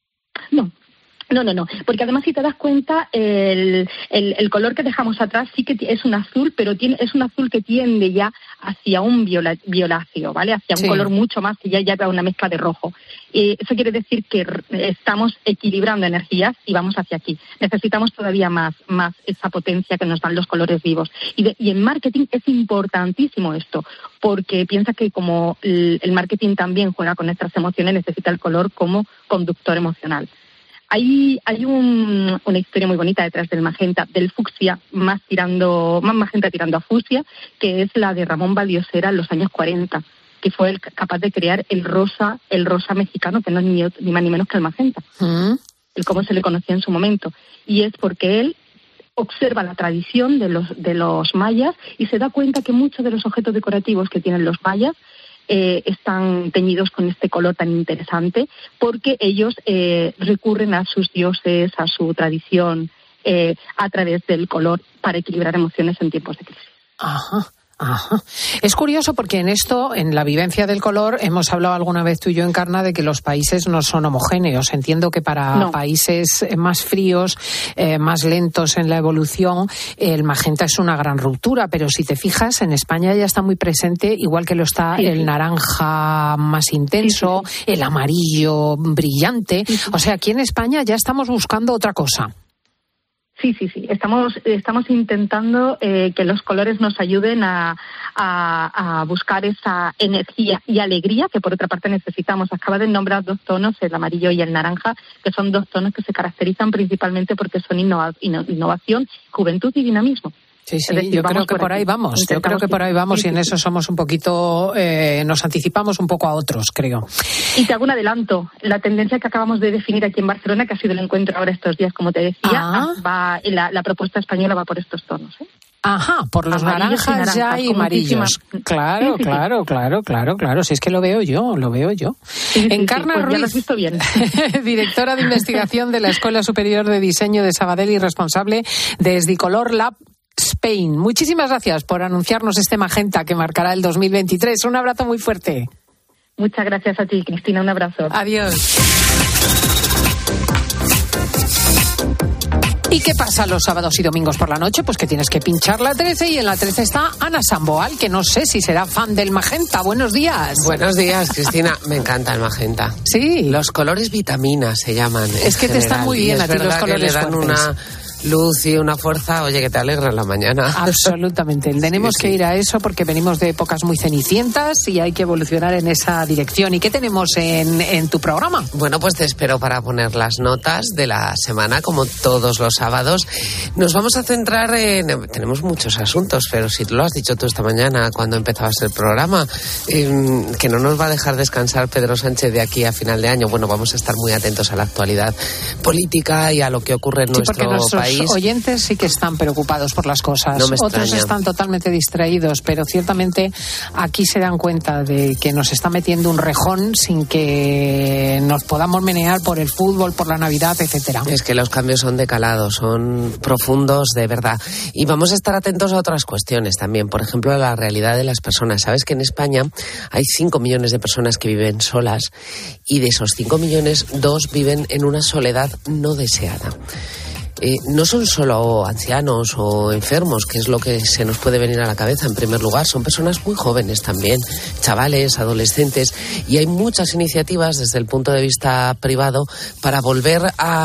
No. No, no, no, porque además si te das cuenta el, el, el color que dejamos atrás sí que es un azul, pero tiene, es un azul que tiende ya hacia un viola, violáceo, ¿vale? Hacia sí. un color mucho más que ya lleva una mezcla de rojo. Eh, eso quiere decir que estamos equilibrando energías y vamos hacia aquí. Necesitamos todavía más, más esa potencia que nos dan los colores vivos. Y, de, y en marketing es importantísimo esto, porque piensa que como el, el marketing también juega con nuestras emociones, necesita el color como conductor emocional. Hay, hay un, una historia muy bonita detrás del magenta, del fucsia, más tirando, más magenta tirando a fucsia, que es la de Ramón Valdiosera en los años cuarenta, que fue el capaz de crear el rosa, el rosa mexicano, que no es ni, ni más ni menos que el magenta, ¿Mm? el cómo se le conocía en su momento. Y es porque él observa la tradición de los, de los mayas y se da cuenta que muchos de los objetos decorativos que tienen los mayas Eh, están teñidos con este color tan interesante porque ellos eh, recurren a sus dioses, a su tradición, eh, a través del color para equilibrar emociones en tiempos de crisis. Ajá. Ajá. Es curioso porque en esto, en la vivencia del color, hemos hablado alguna vez tú y yo, Encarna, de que los países no son homogéneos. Entiendo que para no. países más fríos, eh, más lentos en la evolución, el magenta es una gran ruptura, pero si te fijas, en España ya está muy presente, igual que lo está sí, el sí. naranja más intenso, sí, sí. el amarillo brillante. Sí, sí. O sea, aquí en España ya estamos buscando otra cosa. Sí, sí, sí. Estamos, estamos intentando eh, que los colores nos ayuden a, a, a buscar esa energía y alegría que por otra parte necesitamos. Acaba de nombrar dos tonos, el amarillo y el naranja, que son dos tonos que se caracterizan principalmente porque son innova, innovación, juventud y dinamismo. Sí, sí, decir, yo creo que por ahí vamos, yo creo que por ahí vamos sí, sí. y en eso somos un poquito, eh, nos anticipamos un poco a otros, creo. Y te hago un adelanto, la tendencia que acabamos de definir aquí en Barcelona, que ha sido el encuentro ahora estos días, como te decía, ah. va, la, la propuesta española va por estos tonos, ¿eh? Ajá, por los naranjas, y naranjas ya y amarillos. Claro, sí, sí, claro, sí. claro, claro, claro. Si es que lo veo yo, lo veo yo. Sí, sí, Encarna sí, pues Ruiz, ya lo has visto bien. directora de investigación de la Escuela Superior de Diseño de Sabadell y responsable de Esdicolor Lab Spain. Muchísimas gracias por anunciarnos este magenta que marcará el dos mil veintitrés. Un abrazo muy fuerte. Muchas gracias a ti, Cristina. Un abrazo. Adiós. ¿Y qué pasa los sábados y domingos por la noche? Pues que tienes que pinchar la trece y en la trece está Ana Samboal, que no sé si será fan del magenta. Buenos días. Buenos días, Cristina. Me encanta el magenta. Sí. Los colores vitaminas se llaman. Es que general. Te están muy bien y a ti los colores que le dan fuertes. Una luz y una fuerza, oye, que te alegra en la mañana. Absolutamente. Tenemos sí, sí. que ir a eso porque venimos de épocas muy cenicientas y hay que evolucionar en esa dirección. ¿Y qué tenemos en, en tu programa? Bueno, pues te espero para poner las notas de la semana, como todos los sábados. Nos vamos a centrar en... Tenemos muchos asuntos, pero si lo has dicho tú esta mañana cuando empezabas el programa, eh, que no nos va a dejar descansar Pedro Sánchez de aquí a final de año. Bueno, vamos a estar muy atentos a la actualidad política y a lo que ocurre en sí, nuestro país. Los oyentes sí que están preocupados por las cosas. No me Otros están totalmente distraídos, pero ciertamente aquí se dan cuenta de que nos está metiendo un rejón sin que nos podamos menear por el fútbol, por la Navidad, etcétera. Es que los cambios son de calado, son profundos de verdad. Y vamos a estar atentos a otras cuestiones también. Por ejemplo, a la realidad de las personas. Sabes que en España hay cinco millones de personas que viven solas y de esos cinco millones, dos viven en una soledad no deseada. Eh, no son solo ancianos o enfermos, que es lo que se nos puede venir a la cabeza en primer lugar, son personas muy jóvenes también, chavales, adolescentes, y hay muchas iniciativas desde el punto de vista privado para volver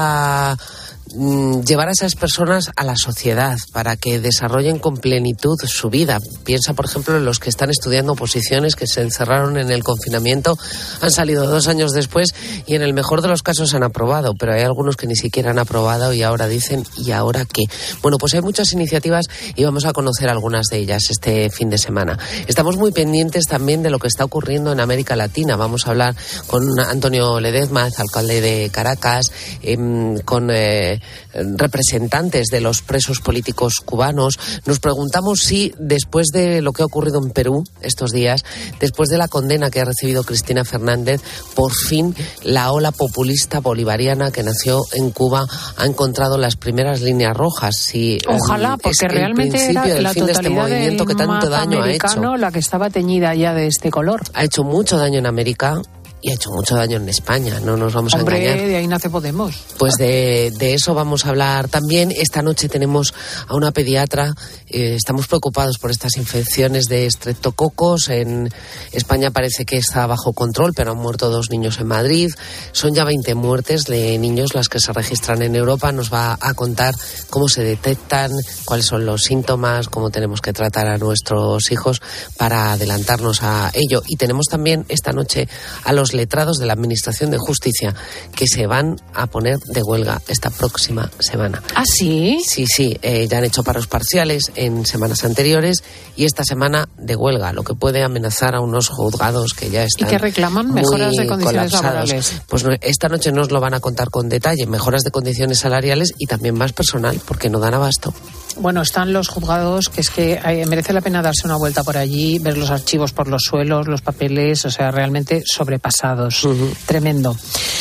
a llevar a esas personas a la sociedad para que desarrollen con plenitud su vida. Piensa, por ejemplo, en los que están estudiando oposiciones, que se encerraron en el confinamiento, han salido dos años después y en el mejor de los casos han aprobado, pero hay algunos que ni siquiera han aprobado y ahora dicen, ¿y ahora qué? Bueno, pues hay muchas iniciativas y vamos a conocer algunas de ellas este fin de semana. Estamos muy pendientes también de lo que está ocurriendo en América Latina. Vamos a hablar con Antonio Ledezma, alcalde de Caracas, eh, con eh, representantes de los presos políticos cubanos. Nos preguntamos si después de lo que ha ocurrido en Perú estos días, después de la condena que ha recibido Cristina Fernández, por fin la ola populista bolivariana que nació en Cuba ha encontrado las primeras líneas rojas. Si, Ojalá, porque realmente era la fin totalidad de este movimiento que tanto daño ha hecho. La que estaba teñida ya de este color. Ha hecho mucho daño en América y ha hecho mucho daño en España, no nos vamos Hombre, a engañar. Hombre, de ahí nace Podemos. Pues de, de eso vamos a hablar también. Esta noche tenemos a una pediatra. Eh, estamos preocupados por estas infecciones de estreptococos. En España parece que está bajo control, pero han muerto dos niños en Madrid. Son ya veinte muertes de niños las que se registran en Europa. Nos va a contar cómo se detectan, cuáles son los síntomas, cómo tenemos que tratar a nuestros hijos para adelantarnos a ello. Y tenemos también esta noche a los letrados de la Administración de Justicia que se van a poner de huelga esta próxima semana. ¿Ah, sí? Sí, sí, eh, ya han hecho paros parciales en semanas anteriores y esta semana de huelga, lo que puede amenazar a unos juzgados que ya están y que reclaman mejoras de condiciones colapsados. laborales. Pues no, esta noche nos lo van a contar con detalle, mejoras de condiciones salariales y también más personal, porque no dan abasto. Bueno, están los juzgados, que es que eh, merece la pena darse una vuelta por allí, ver los archivos por los suelos, los papeles, o sea, realmente sobrepasados. Uh-huh. Tremendo.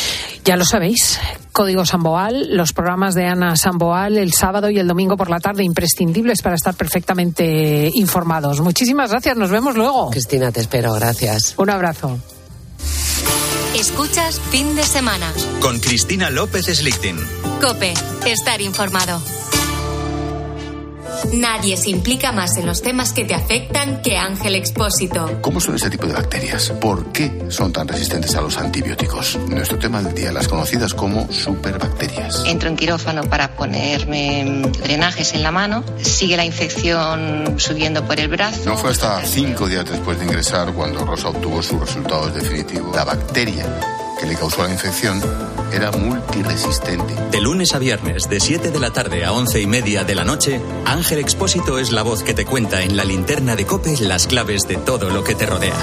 Ya lo sabéis, Código Samboal, los programas de Ana Samboal el sábado y el domingo por la tarde, imprescindibles para estar perfectamente informados. Muchísimas gracias, nos vemos luego. Cristina, te espero, gracias. Un abrazo. Escuchas Fin de Semana. Con Cristina López Slichting. COPE, estar informado. Nadie se implica más en los temas que te afectan que Ángel Expósito. ¿Cómo son este tipo de bacterias? ¿Por qué son tan resistentes a los antibióticos? Nuestro tema del día, las conocidas como superbacterias. Entro en quirófano para ponerme drenajes en la mano. Sigue la infección subiendo por el brazo. No fue hasta cinco días después de ingresar cuando Rosa obtuvo sus resultados definitivos. La bacteria que le causó la infección era multiresistente. De lunes a viernes, de siete de la tarde a once y media de la noche, Ángel Expósito es la voz que te cuenta en la linterna de COPE las claves de todo lo que te rodea.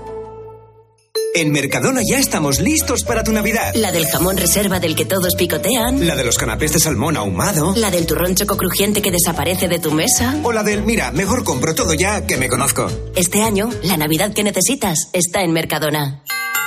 En Mercadona ya estamos listos para tu Navidad. La del jamón reserva del que todos picotean. La de los canapés de salmón ahumado. La del turrón choco crujiente que desaparece de tu mesa. O la del, mira, mejor compro todo ya que me conozco. Este año, la Navidad que necesitas está en Mercadona.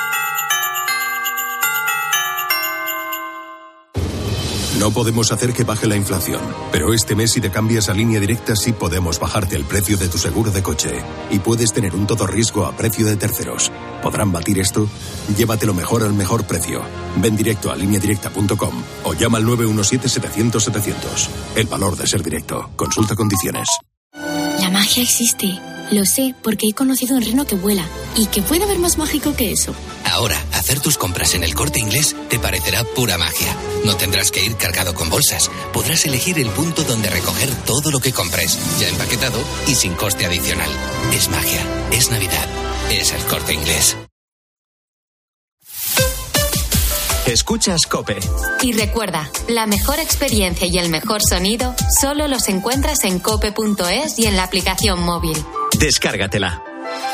No podemos hacer que baje la inflación, pero este mes si te cambias a Línea Directa sí podemos bajarte el precio de tu seguro de coche y puedes tener un todo riesgo a precio de terceros. ¿Podrán batir esto? Llévatelo mejor al mejor precio. Ven directo a línea directa punto com o llama al nueve uno siete, setecientos, setecientos. El valor de ser directo. Consulta condiciones. La magia existe. Lo sé porque he conocido un reno que vuela. ¿Y qué puede haber más mágico que eso? Ahora, hacer tus compras en El Corte Inglés te parecerá pura magia. No tendrás que ir cargado con bolsas. Podrás elegir el punto donde recoger todo lo que compres, ya empaquetado y sin coste adicional. Es magia, es Navidad, es El Corte Inglés. Escuchas COPE. Y recuerda, la mejor experiencia y el mejor sonido solo los encuentras en cope punto es y en la aplicación móvil. Descárgatela.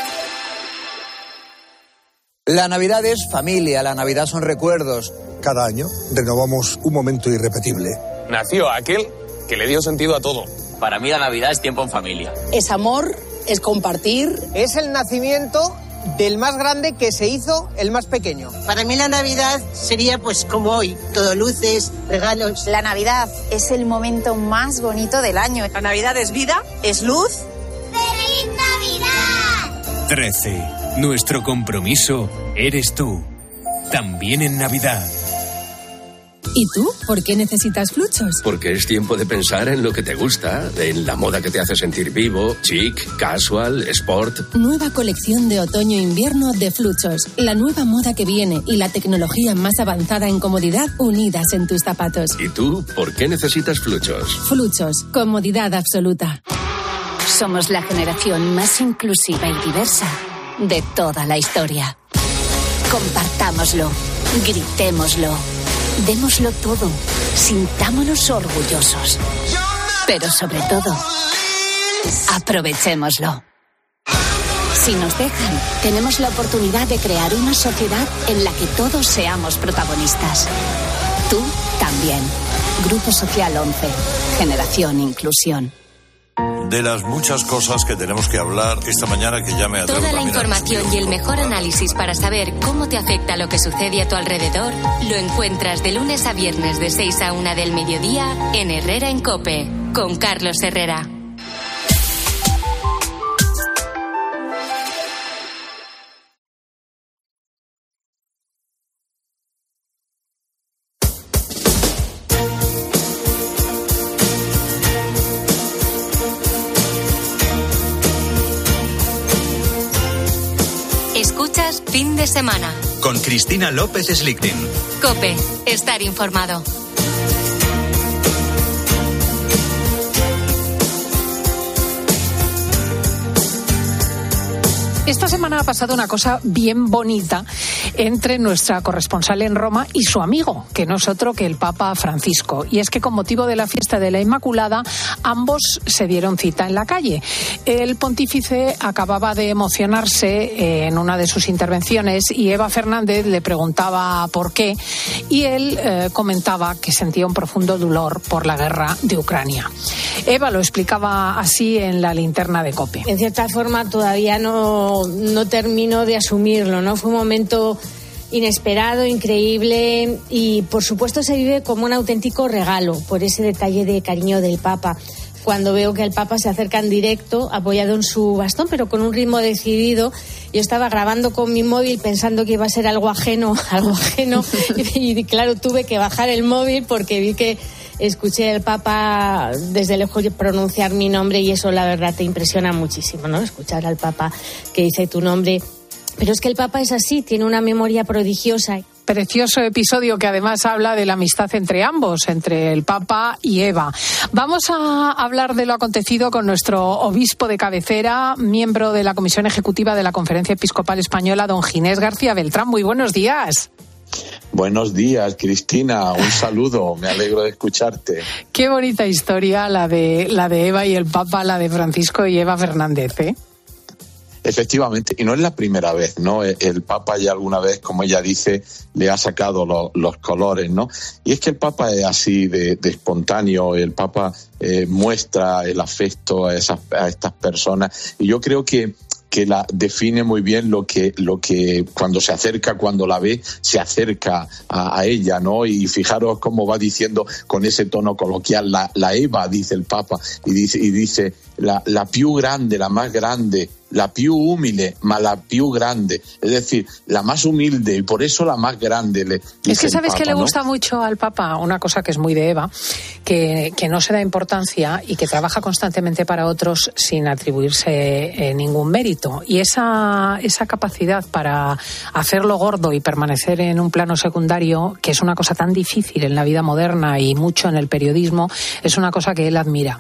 La Navidad es familia, la Navidad son recuerdos. Cada año renovamos un momento irrepetible. Nació aquel que le dio sentido a todo. Para mí la Navidad es tiempo en familia. Es amor, es compartir. Es el nacimiento del más grande que se hizo el más pequeño. Para mí la Navidad sería pues como hoy, todo luces, regalos. La Navidad es el momento más bonito del año. La Navidad es vida, es luz. ¡Feliz Navidad! trece. Nuestro compromiso eres tú. También en Navidad. ¿Y tú? ¿Por qué necesitas Fluchos? Porque es tiempo de pensar en lo que te gusta, en la moda que te hace sentir vivo, chic, casual, sport. Nueva colección de otoño-invierno de Fluchos. La nueva moda que viene y la tecnología más avanzada en comodidad unidas en tus zapatos. ¿Y tú? ¿Por qué necesitas Fluchos? Fluchos. Comodidad absoluta. Somos la generación más inclusiva y diversa de toda la historia. Compartámoslo, gritémoslo, démoslo todo, sintámonos orgullosos. Pero sobre todo, aprovechémoslo. Si nos dejan, tenemos la oportunidad de crear una sociedad en la que todos seamos protagonistas. Tú también. Grupo Social once. Generación Inclusión. De las muchas cosas que tenemos que hablar esta mañana, que ya me atrevo Toda la también a información y el mejor análisis para saber cómo te afecta lo que sucede a tu alrededor lo encuentras de lunes a viernes de seis a una del mediodía en Herrera en COPE, con Carlos Herrera. Escuchas Fin de Semana. Con Cristina López Slichting. COPE. Estar informado. Esta semana ha pasado una cosa bien bonita entre nuestra corresponsal en Roma y su amigo, que no es otro que el Papa Francisco. Y es que con motivo de la fiesta de la Inmaculada, ambos se dieron cita en la calle. El pontífice acababa de emocionarse en una de sus intervenciones y Eva Fernández le preguntaba por qué, y él eh, comentaba que sentía un profundo dolor por la guerra de Ucrania. Eva lo explicaba así en la linterna de COPE. En cierta forma todavía no, no termino de asumirlo, ¿no? Fue un momento inesperado, increíble, y por supuesto se vive como un auténtico regalo por ese detalle de cariño del Papa. Cuando veo que el Papa se acerca en directo, apoyado en su bastón, pero con un ritmo decidido, yo estaba grabando con mi móvil pensando que iba a ser algo ajeno, algo ajeno, y, y claro, tuve que bajar el móvil porque vi que escuché al Papa desde lejos pronunciar mi nombre, y eso la verdad te impresiona muchísimo, ¿no? Escuchar al Papa que dice tu nombre. Pero es que el Papa es así, tiene una memoria prodigiosa. Precioso episodio que además habla de la amistad entre ambos, entre el Papa y Eva. Vamos a hablar de lo acontecido con nuestro obispo de cabecera, miembro de la Comisión Ejecutiva de la Conferencia Episcopal Española, don Ginés García Beltrán. Muy buenos días. Buenos días, Cristina. Un saludo. Me alegro de escucharte. Qué bonita historia la de, la de Eva y el Papa, la de Francisco y Eva Fernández, ¿eh? Efectivamente, y no es la primera vez, ¿no? El Papa ya alguna vez, como ella dice, le ha sacado lo, los colores, ¿no? Y es que el Papa es así de, de espontáneo, el Papa eh, muestra el afecto a, esas, a estas personas, y yo creo que que la define muy bien lo que lo que cuando se acerca, cuando la ve, se acerca a, a ella, ¿no? Y fijaros cómo va diciendo con ese tono coloquial, la, la Eva, dice el Papa, y dice, y dice la, la più grande, la más grande, la più humile, ma la più grande, es decir, la más humilde y por eso la más grande. Le es que sabes Papa, que le ¿no? gusta mucho al Papa una cosa que es muy de Eva, que, que no se da importancia y que trabaja constantemente para otros sin atribuirse eh, ningún mérito. Y esa, esa capacidad para hacerlo gordo y permanecer en un plano secundario, que es una cosa tan difícil en la vida moderna y mucho en el periodismo, es una cosa que él admira.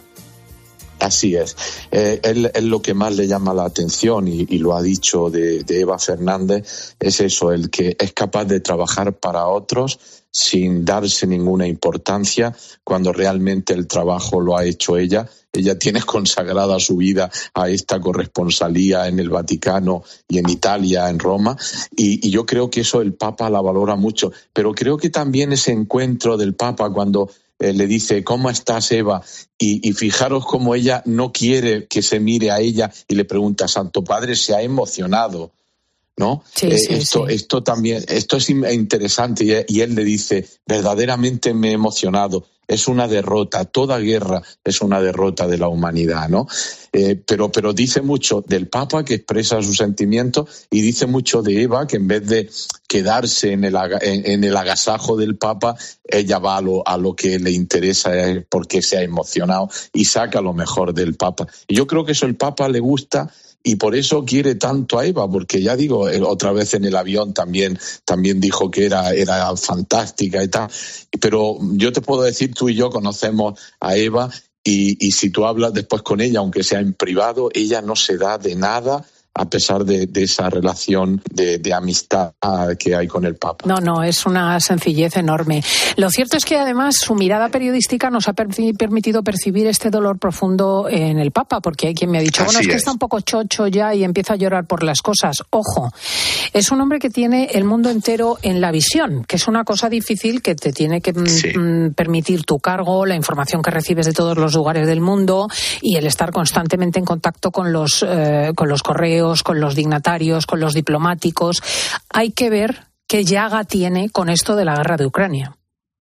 Así es. Eh, él, él lo que más le llama la atención, y, y lo ha dicho de, de Eva Fernández, es eso, el que es capaz de trabajar para otros sin darse ninguna importancia cuando realmente el trabajo lo ha hecho ella. Ella tiene consagrada su vida a esta corresponsalía en el Vaticano y en Italia, en Roma, y, y yo creo que eso el Papa la valora mucho. Pero creo que también ese encuentro del Papa cuando Eh, le dice, ¿cómo estás, Eva? Y, y fijaros cómo ella no quiere que se mire a ella y le pregunta, Santo Padre, se ha emocionado, ¿no? Sí, eh, sí, esto, sí. esto también, esto es interesante, y, y él le dice, verdaderamente me he emocionado. Es una derrota, toda guerra es una derrota de la humanidad, ¿no? Eh, pero, pero dice mucho del Papa, que expresa sus sentimientos, y dice mucho de Eva, que en vez de quedarse en el, en, en el agasajo del Papa, ella va a lo, a lo que le interesa, es porque se ha emocionado y saca lo mejor del Papa. Y yo creo que eso el Papa le gusta, y por eso quiere tanto a Eva, porque ya digo, otra vez en el avión también, también dijo que era, era fantástica y tal. Pero yo te puedo decir, tú y yo conocemos a Eva, y, y si tú hablas después con ella, aunque sea en privado, ella no se da de nada, a pesar de, de esa relación de, de amistad que hay con el Papa. No, no, es una sencillez enorme. Lo cierto es que además su mirada periodística nos ha per- permitido percibir este dolor profundo en el Papa, porque hay quien me ha dicho, Así bueno, es que es. está un poco chocho ya y empieza a llorar por las cosas. Ojo, es un hombre que tiene el mundo entero en la visión, que es una cosa difícil que te tiene que sí. m- permitir tu cargo, la información que recibes de todos los lugares del mundo y el estar constantemente en contacto con los, eh, con los correos, con los dignatarios, con los diplomáticos. Hay que ver qué llaga tiene con esto de la guerra de Ucrania.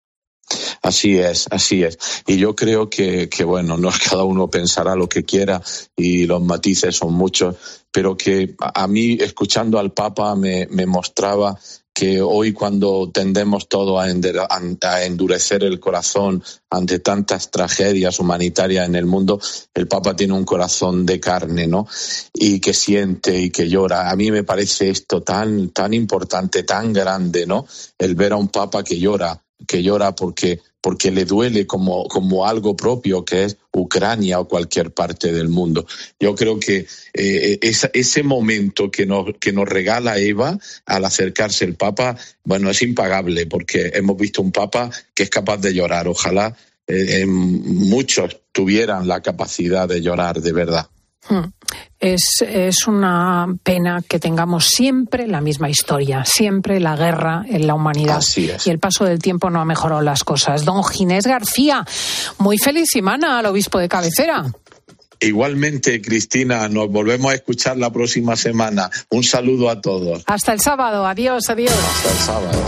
Así es, así es. Y yo creo que, que, bueno, no es cada uno pensará lo que quiera y los matices son muchos, pero que a mí, escuchando al Papa, me, me mostraba que hoy, cuando tendemos todo a, ender, a endurecer el corazón ante tantas tragedias humanitarias en el mundo, el Papa tiene un corazón de carne, ¿no? Y que siente y que llora. A mí me parece esto tan, tan importante, tan grande, ¿no? El ver a un Papa que llora, que llora porque, porque le duele como, como algo propio, que es Ucrania o cualquier parte del mundo. Yo creo que eh, esa, ese momento que nos, que nos regala Eva al acercarse el Papa, bueno, es impagable, porque hemos visto un Papa que es capaz de llorar. Ojalá eh, muchos tuvieran la capacidad de llorar de verdad. Es, es una pena que tengamos siempre la misma historia, siempre la guerra en la humanidad. Así es. Y el paso del tiempo no ha mejorado las cosas. Don Ginés García, muy feliz semana al obispo de cabecera. Igualmente, Cristina, nos volvemos a escuchar la próxima semana. Un saludo a todos. Hasta el sábado, adiós, adiós. Hasta el sábado.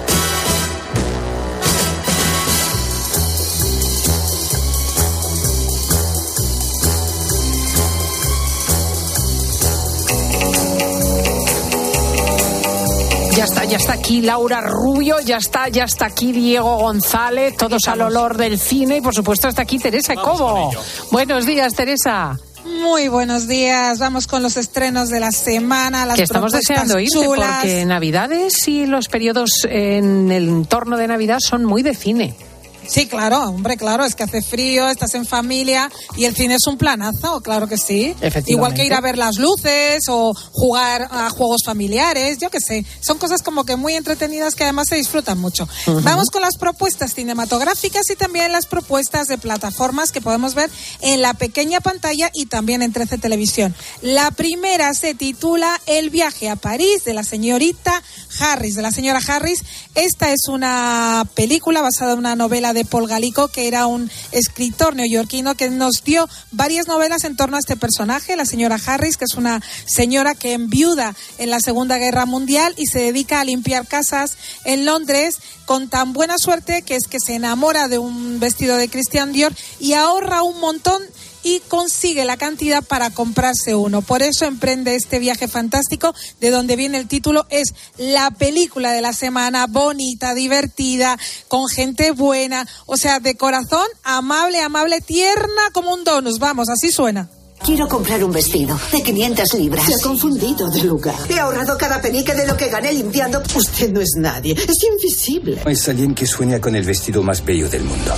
Ya está, ya está aquí Laura Rubio, ya está, ya está aquí Diego González, todos al olor del cine y por supuesto está aquí Teresa Cobo. Buenos días, Teresa. Muy buenos días, vamos con los estrenos de la semana, las que estamos deseando irte chulas. Porque Navidades y los periodos en el entorno de Navidad son muy de cine. Sí, claro, hombre, claro, es que hace frío, estás en familia y el cine es un planazo, claro que sí. Igual que ir a ver las luces o jugar a juegos familiares, yo qué sé, son cosas como que muy entretenidas que además se disfrutan mucho. Uh-huh. Vamos con las propuestas cinematográficas y también las propuestas de plataformas que podemos ver en la pequeña pantalla y también en trece Televisión. La primera se titula El viaje a París, de la señorita Harris, de la señora Harris. Esta es una película basada en una novela de Paul Galico, que era un escritor neoyorquino que nos dio varias novelas en torno a este personaje, la señora Harris, que es una señora que enviuda en la Segunda Guerra Mundial y se dedica a limpiar casas en Londres con tan buena suerte que es que se enamora de un vestido de Christian Dior y ahorra un montón y consigue la cantidad para comprarse uno. Por eso emprende este viaje fantástico, de donde viene el título. Es la película de la semana, bonita, divertida, con gente buena, o sea, de corazón, amable, amable, tierna como un donus. Vamos, así suena. Quiero comprar un vestido de quinientas libras. Se ha confundido de lugar. He ahorrado cada penique de lo que gané limpiando. Usted no es nadie, es invisible. Es alguien que sueña con el vestido más bello del mundo.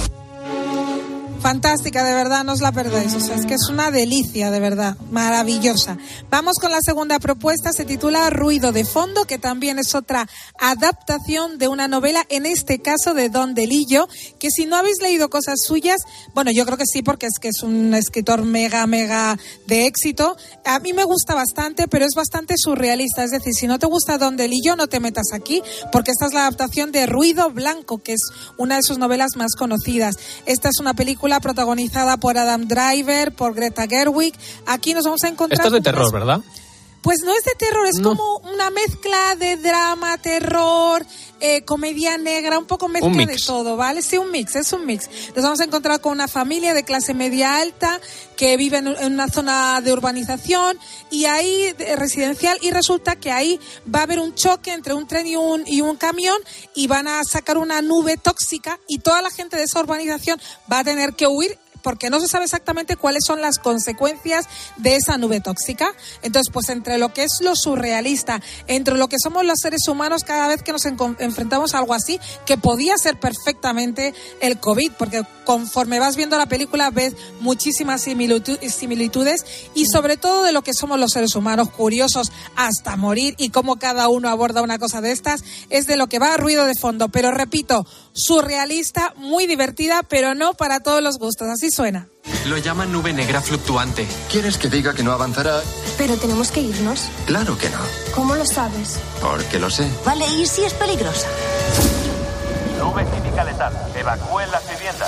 Fantástica, de verdad, no os la perdéis. O sea, es que es una delicia, de verdad, maravillosa. Vamos con la segunda propuesta, se titula Ruido de fondo, que también es otra adaptación de una novela, en este caso de Don DeLillo, que si no habéis leído cosas suyas, bueno, yo creo que sí, porque es que es un escritor mega, mega de éxito. A mí me gusta bastante, pero es bastante surrealista. Es decir, si no te gusta Don DeLillo, no te metas aquí, porque esta es la adaptación de Ruido Blanco, que es una de sus novelas más conocidas. Esta es una película protagonizada por Adam Driver, por Greta Gerwig. Aquí nos vamos a encontrar... Esto es de terror, unas... ¿verdad? Pues no es de terror, es no. como una mezcla de drama, terror, eh, comedia negra, un poco mezcla de todo, ¿vale? Sí, un mix, es un mix. Nos vamos a encontrar con una familia de clase media alta que vive en, en una zona de urbanización y ahí de, residencial, y resulta que ahí va a haber un choque entre un tren y un, y un camión y van a sacar una nube tóxica y toda la gente de esa urbanización va a tener que huir, porque no se sabe exactamente cuáles son las consecuencias de esa nube tóxica. Entonces, pues entre lo que es lo surrealista, entre lo que somos los seres humanos cada vez que nos en- enfrentamos a algo así, que podía ser perfectamente el COVID, porque conforme vas viendo la película ves muchísimas similitu- similitudes y sobre todo de lo que somos los seres humanos, curiosos hasta morir, y cómo cada uno aborda una cosa de estas, es de lo que va Ruido de fondo. Pero repito, surrealista, muy divertida, pero no para todos los gustos. Así suena. Lo llaman nube negra fluctuante. ¿Quieres que diga que no avanzará? Pero tenemos que irnos. Claro que no. ¿Cómo lo sabes? Porque lo sé. Vale, ¿y si es peligrosa? Nube química letal. Evacúen las viviendas.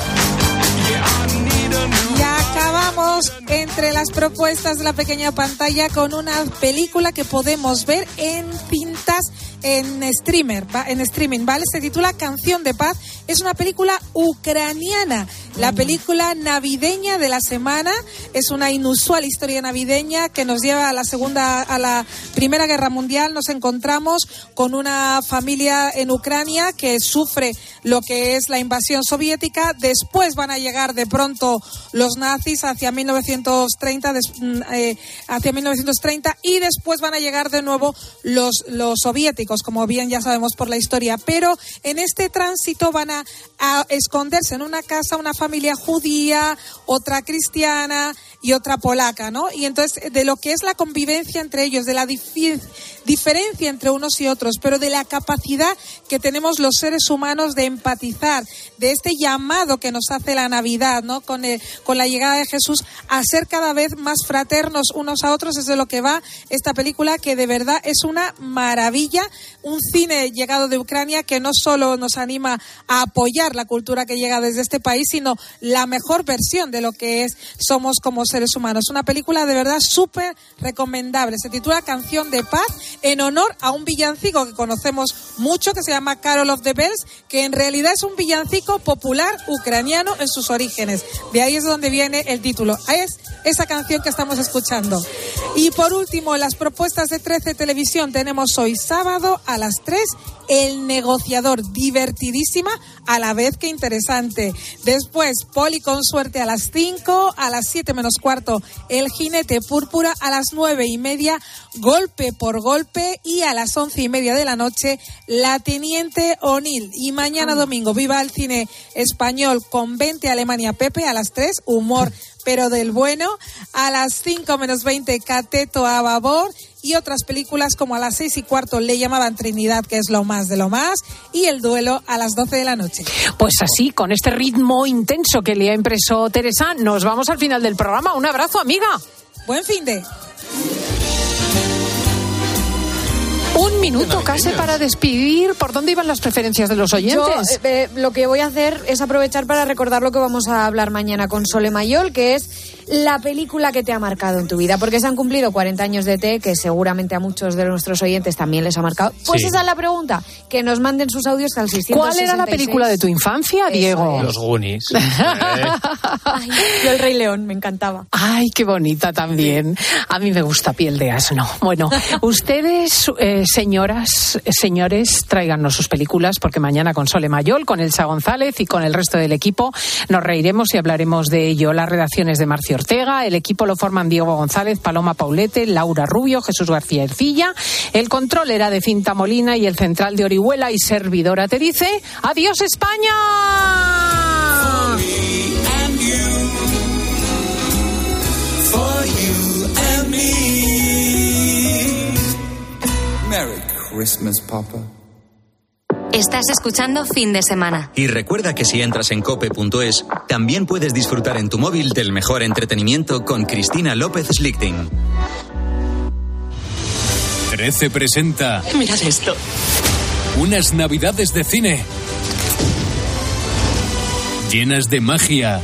Y acabamos entre las propuestas de la pequeña pantalla con una película que podemos ver en cintas en streamer, en streaming, ¿vale? Se titula Canción de Paz. Es una película ucraniana, la película navideña de la semana. Es una inusual historia navideña que nos lleva a la segunda, a la Primera Guerra Mundial. Nos encontramos con una familia en Ucrania que sufre lo que es la invasión soviética. Después van a llegar de pronto los nazis hacia mil novecientos treinta, eh, hacia mil novecientos treinta, y después van a llegar de nuevo los, los soviéticos, como bien ya sabemos por la historia. Pero en este tránsito van a, a esconderse en una casa una familia judía, otra cristiana y otra polaca, ¿no? Y entonces de lo que es la convivencia entre ellos, de la dif- diferencia entre unos y otros, pero de la capacidad que tenemos los seres humanos de empatizar, de este llamado que nos hace la Navidad, ¿no? Con, el, con la llegada de Jesús, a ser cada vez más fraternos unos a otros. Es de lo que va esta película, que de verdad es una maravilla. Un cine llegado de Ucrania que no solo nos anima a apoyar la cultura que llega desde este país, sino la mejor versión de lo que es somos como seres humanos. Una película de verdad súper recomendable. Se titula Canción de Paz, en honor a un villancico que conocemos mucho, que se llama Carol of the Bells, que en realidad es un villancico popular ucraniano en sus orígenes. De ahí es donde viene el título. Es esa canción que estamos escuchando. Y por último, las propuestas de trece Televisión. Tenemos hoy sábado a las tres El Negociador, divertidísima a la vez que interesante. Después Poli con suerte a las cinco, a las siete menos cuarto El Jinete Púrpura, a las nueve y media Golpe por Golpe, y a las once y media de la noche La Teniente O'Neill. Y mañana domingo viva el cine español con Vente Alemania Pepe a las tres, humor pero del bueno. A las cinco menos veinte Cateto a Babor, y otras películas como a las seis y cuarto Le llamaban Trinidad, que es lo más de lo más, y El Duelo a las doce de la noche. Pues así, con este ritmo intenso que le ha impreso Teresa, nos vamos al final del programa. Un abrazo, amiga. Buen fin de... Un minuto casi para despedir. ¿Por dónde iban las preferencias de los oyentes? Yo, eh, lo que voy a hacer es aprovechar para recordar lo que vamos a hablar mañana con Sole Mayol, que es la película que te ha marcado en tu vida, porque se han cumplido cuarenta años de E T, que seguramente a muchos de nuestros oyentes también les ha marcado. Pues sí. Esa es la pregunta, que nos manden sus audios al seiscientos sesenta y seis. ¿Cuál era la película de tu infancia, Diego? Los Goonies. Ay, yo el Rey León, me encantaba. Ay, qué bonita también. A mí me gusta Piel de Asno. Bueno, ustedes, eh, señoras, señores, tráiganos sus películas, porque mañana con Sole Mayol, con Elsa González y con el resto del equipo nos reiremos y hablaremos de ello. Las redacciones de Marcio Ortega, el equipo lo forman Diego González, Paloma Paulete, Laura Rubio, Jesús García Ercilla, el control era de Cinta Molina y el central de Orihuela, y servidora te dice ¡adiós España! Merry Christmas, Papa. Estás escuchando Fin de Semana. Y recuerda que si entras en cope punto es, también puedes disfrutar en tu móvil del mejor entretenimiento con Cristina López Slichting. trece presenta... Mirad esto. Unas navidades de cine. Llenas de magia.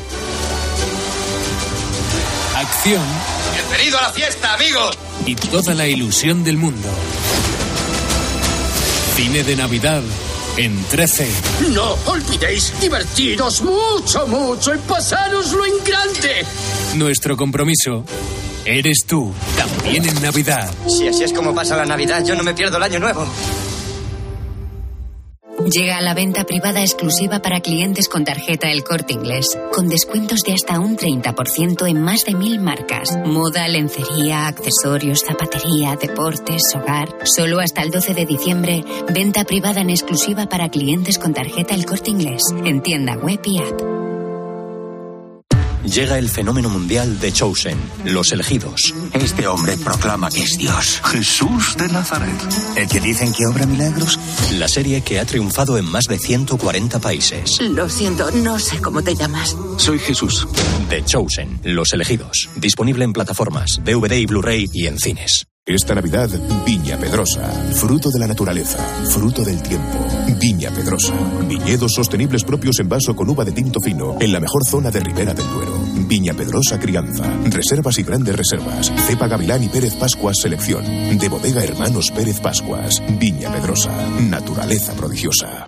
Acción. ¡Bienvenido a la fiesta, amigos! Y toda la ilusión del mundo. Cine de Navidad en trece. No olvidéis divertiros mucho, mucho y pasároslo en grande. Nuestro compromiso eres tú, también en Navidad. Si así es como pasa la Navidad, yo no me pierdo el año nuevo. Llega a la venta privada exclusiva para clientes con tarjeta El Corte Inglés, con descuentos de hasta un treinta por ciento en más de mil marcas. Moda, lencería, accesorios, zapatería, deportes, hogar. Solo hasta el doce de diciembre, venta privada en exclusiva para clientes con tarjeta El Corte Inglés, en tienda web y app. Llega el fenómeno mundial de Chosen, Los Elegidos. Este hombre proclama que es Dios. Jesús de Nazaret. ¿El que dicen que obra milagros? La serie que ha triunfado en más de ciento cuarenta países. Lo siento, no sé cómo te llamas. Soy Jesús. The Chosen, Los Elegidos. Disponible en plataformas, D V D y Blu-ray y en cines. Esta Navidad, Viña Pedrosa, fruto de la naturaleza, fruto del tiempo. Viña Pedrosa, viñedos sostenibles propios en vaso con uva de tinto fino, en la mejor zona de Ribera del Duero. Viña Pedrosa Crianza, reservas y grandes reservas. Cepa Gavilán y Pérez Pascuas Selección, de Bodega Hermanos Pérez Pascuas. Viña Pedrosa, naturaleza prodigiosa.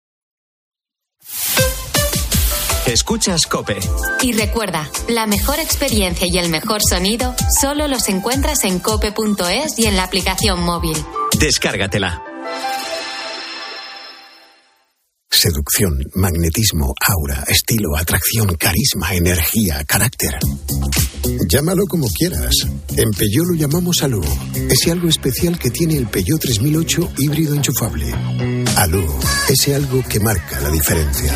Escuchas COPE. Y recuerda, la mejor experiencia y el mejor sonido solo los encuentras en cope punto es y en la aplicación móvil. Descárgatela. Seducción, magnetismo, aura, estilo, atracción, carisma, energía, carácter. Llámalo como quieras. En Peugeot lo llamamos Alú. Ese algo especial que tiene el Peugeot tres mil ocho híbrido enchufable. Alú, ese algo que marca la diferencia.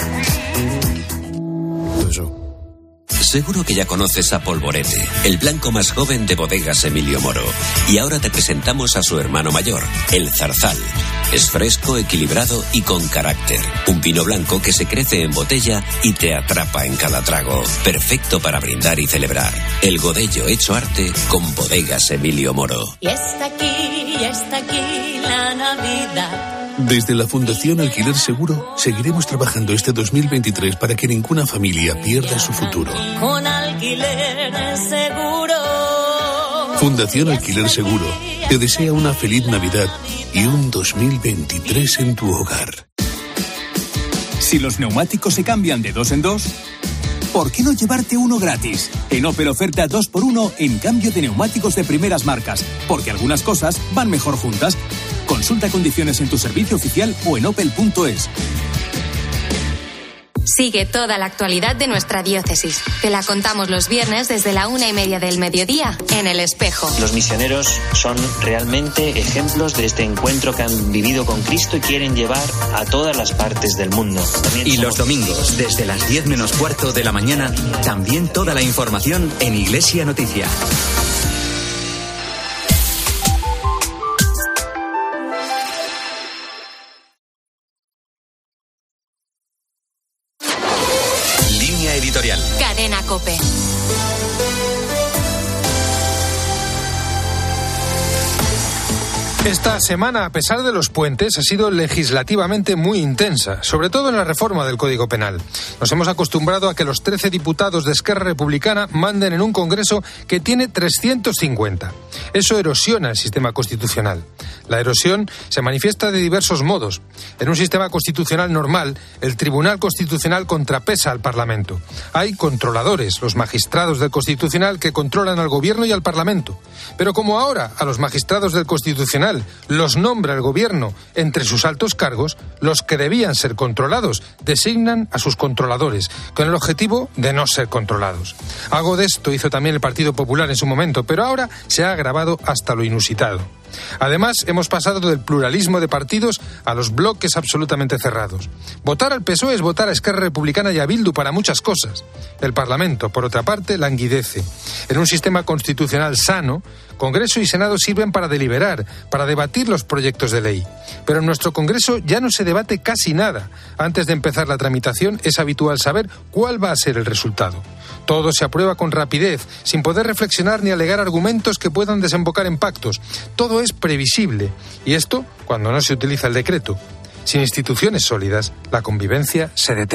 Seguro que ya conoces a Polvorete, el blanco más joven de Bodegas Emilio Moro. Y ahora te presentamos a su hermano mayor, el Zarzal. Es fresco, equilibrado y con carácter. Un vino blanco que se crece en botella y te atrapa en cada trago. Perfecto para brindar y celebrar. El Godello hecho arte con Bodegas Emilio Moro. Y está aquí, y está aquí la Navidad. Desde la Fundación Alquiler Seguro seguiremos trabajando este dos mil veintitrés para que ninguna familia pierda su futuro. Con Alquiler Seguro. Fundación Alquiler Seguro te desea una feliz Navidad y un dos mil veintitrés en tu hogar. Si los neumáticos se cambian de dos en dos, ¿por qué no llevarte uno gratis? En Opel oferta dos por uno en cambio de neumáticos de primeras marcas, porque algunas cosas van mejor juntas. Consulta condiciones en tu servicio oficial o en opel punto es. Sigue toda la actualidad de nuestra diócesis. Te la contamos los viernes desde la una y media del mediodía en El Espejo. Los misioneros son realmente ejemplos de este encuentro que han vivido con Cristo y quieren llevar a todas las partes del mundo. También y los domingos, desde las diez menos cuarto de la mañana, también toda la información en Iglesia Noticia. Editorial. Cadena COPE. Esta semana, a pesar de los puentes, ha sido legislativamente muy intensa, sobre todo en la reforma del Código Penal. Nos hemos acostumbrado a que los trece diputados de Esquerra Republicana manden en un Congreso que tiene trescientos cincuenta. Eso erosiona el sistema constitucional. La erosión se manifiesta de diversos modos. En un sistema constitucional normal, el Tribunal Constitucional contrapesa al Parlamento. Hay controladores, los magistrados del Constitucional, que controlan al Gobierno y al Parlamento. Pero como ahora a los magistrados del Constitucional los nombra el Gobierno entre sus altos cargos, los que debían ser controlados designan a sus controladores, con el objetivo de no ser controlados. Algo de esto hizo también el Partido Popular en su momento, pero ahora se ha agravado hasta lo inusitado. Además, hemos pasado del pluralismo de partidos a los bloques absolutamente cerrados. Votar al P S O E es votar a Esquerra Republicana y a Bildu para muchas cosas. El Parlamento, por otra parte, languidece. En un sistema constitucional sano, Congreso y Senado sirven para deliberar, para debatir los proyectos de ley. Pero en nuestro Congreso ya no se debate casi nada. Antes de empezar la tramitación es habitual saber cuál va a ser el resultado. Todo se aprueba con rapidez, sin poder reflexionar ni alegar argumentos que puedan desembocar en pactos. Todo es previsible. Y esto cuando no se utiliza el decreto. Sin instituciones sólidas, la convivencia se deteriora.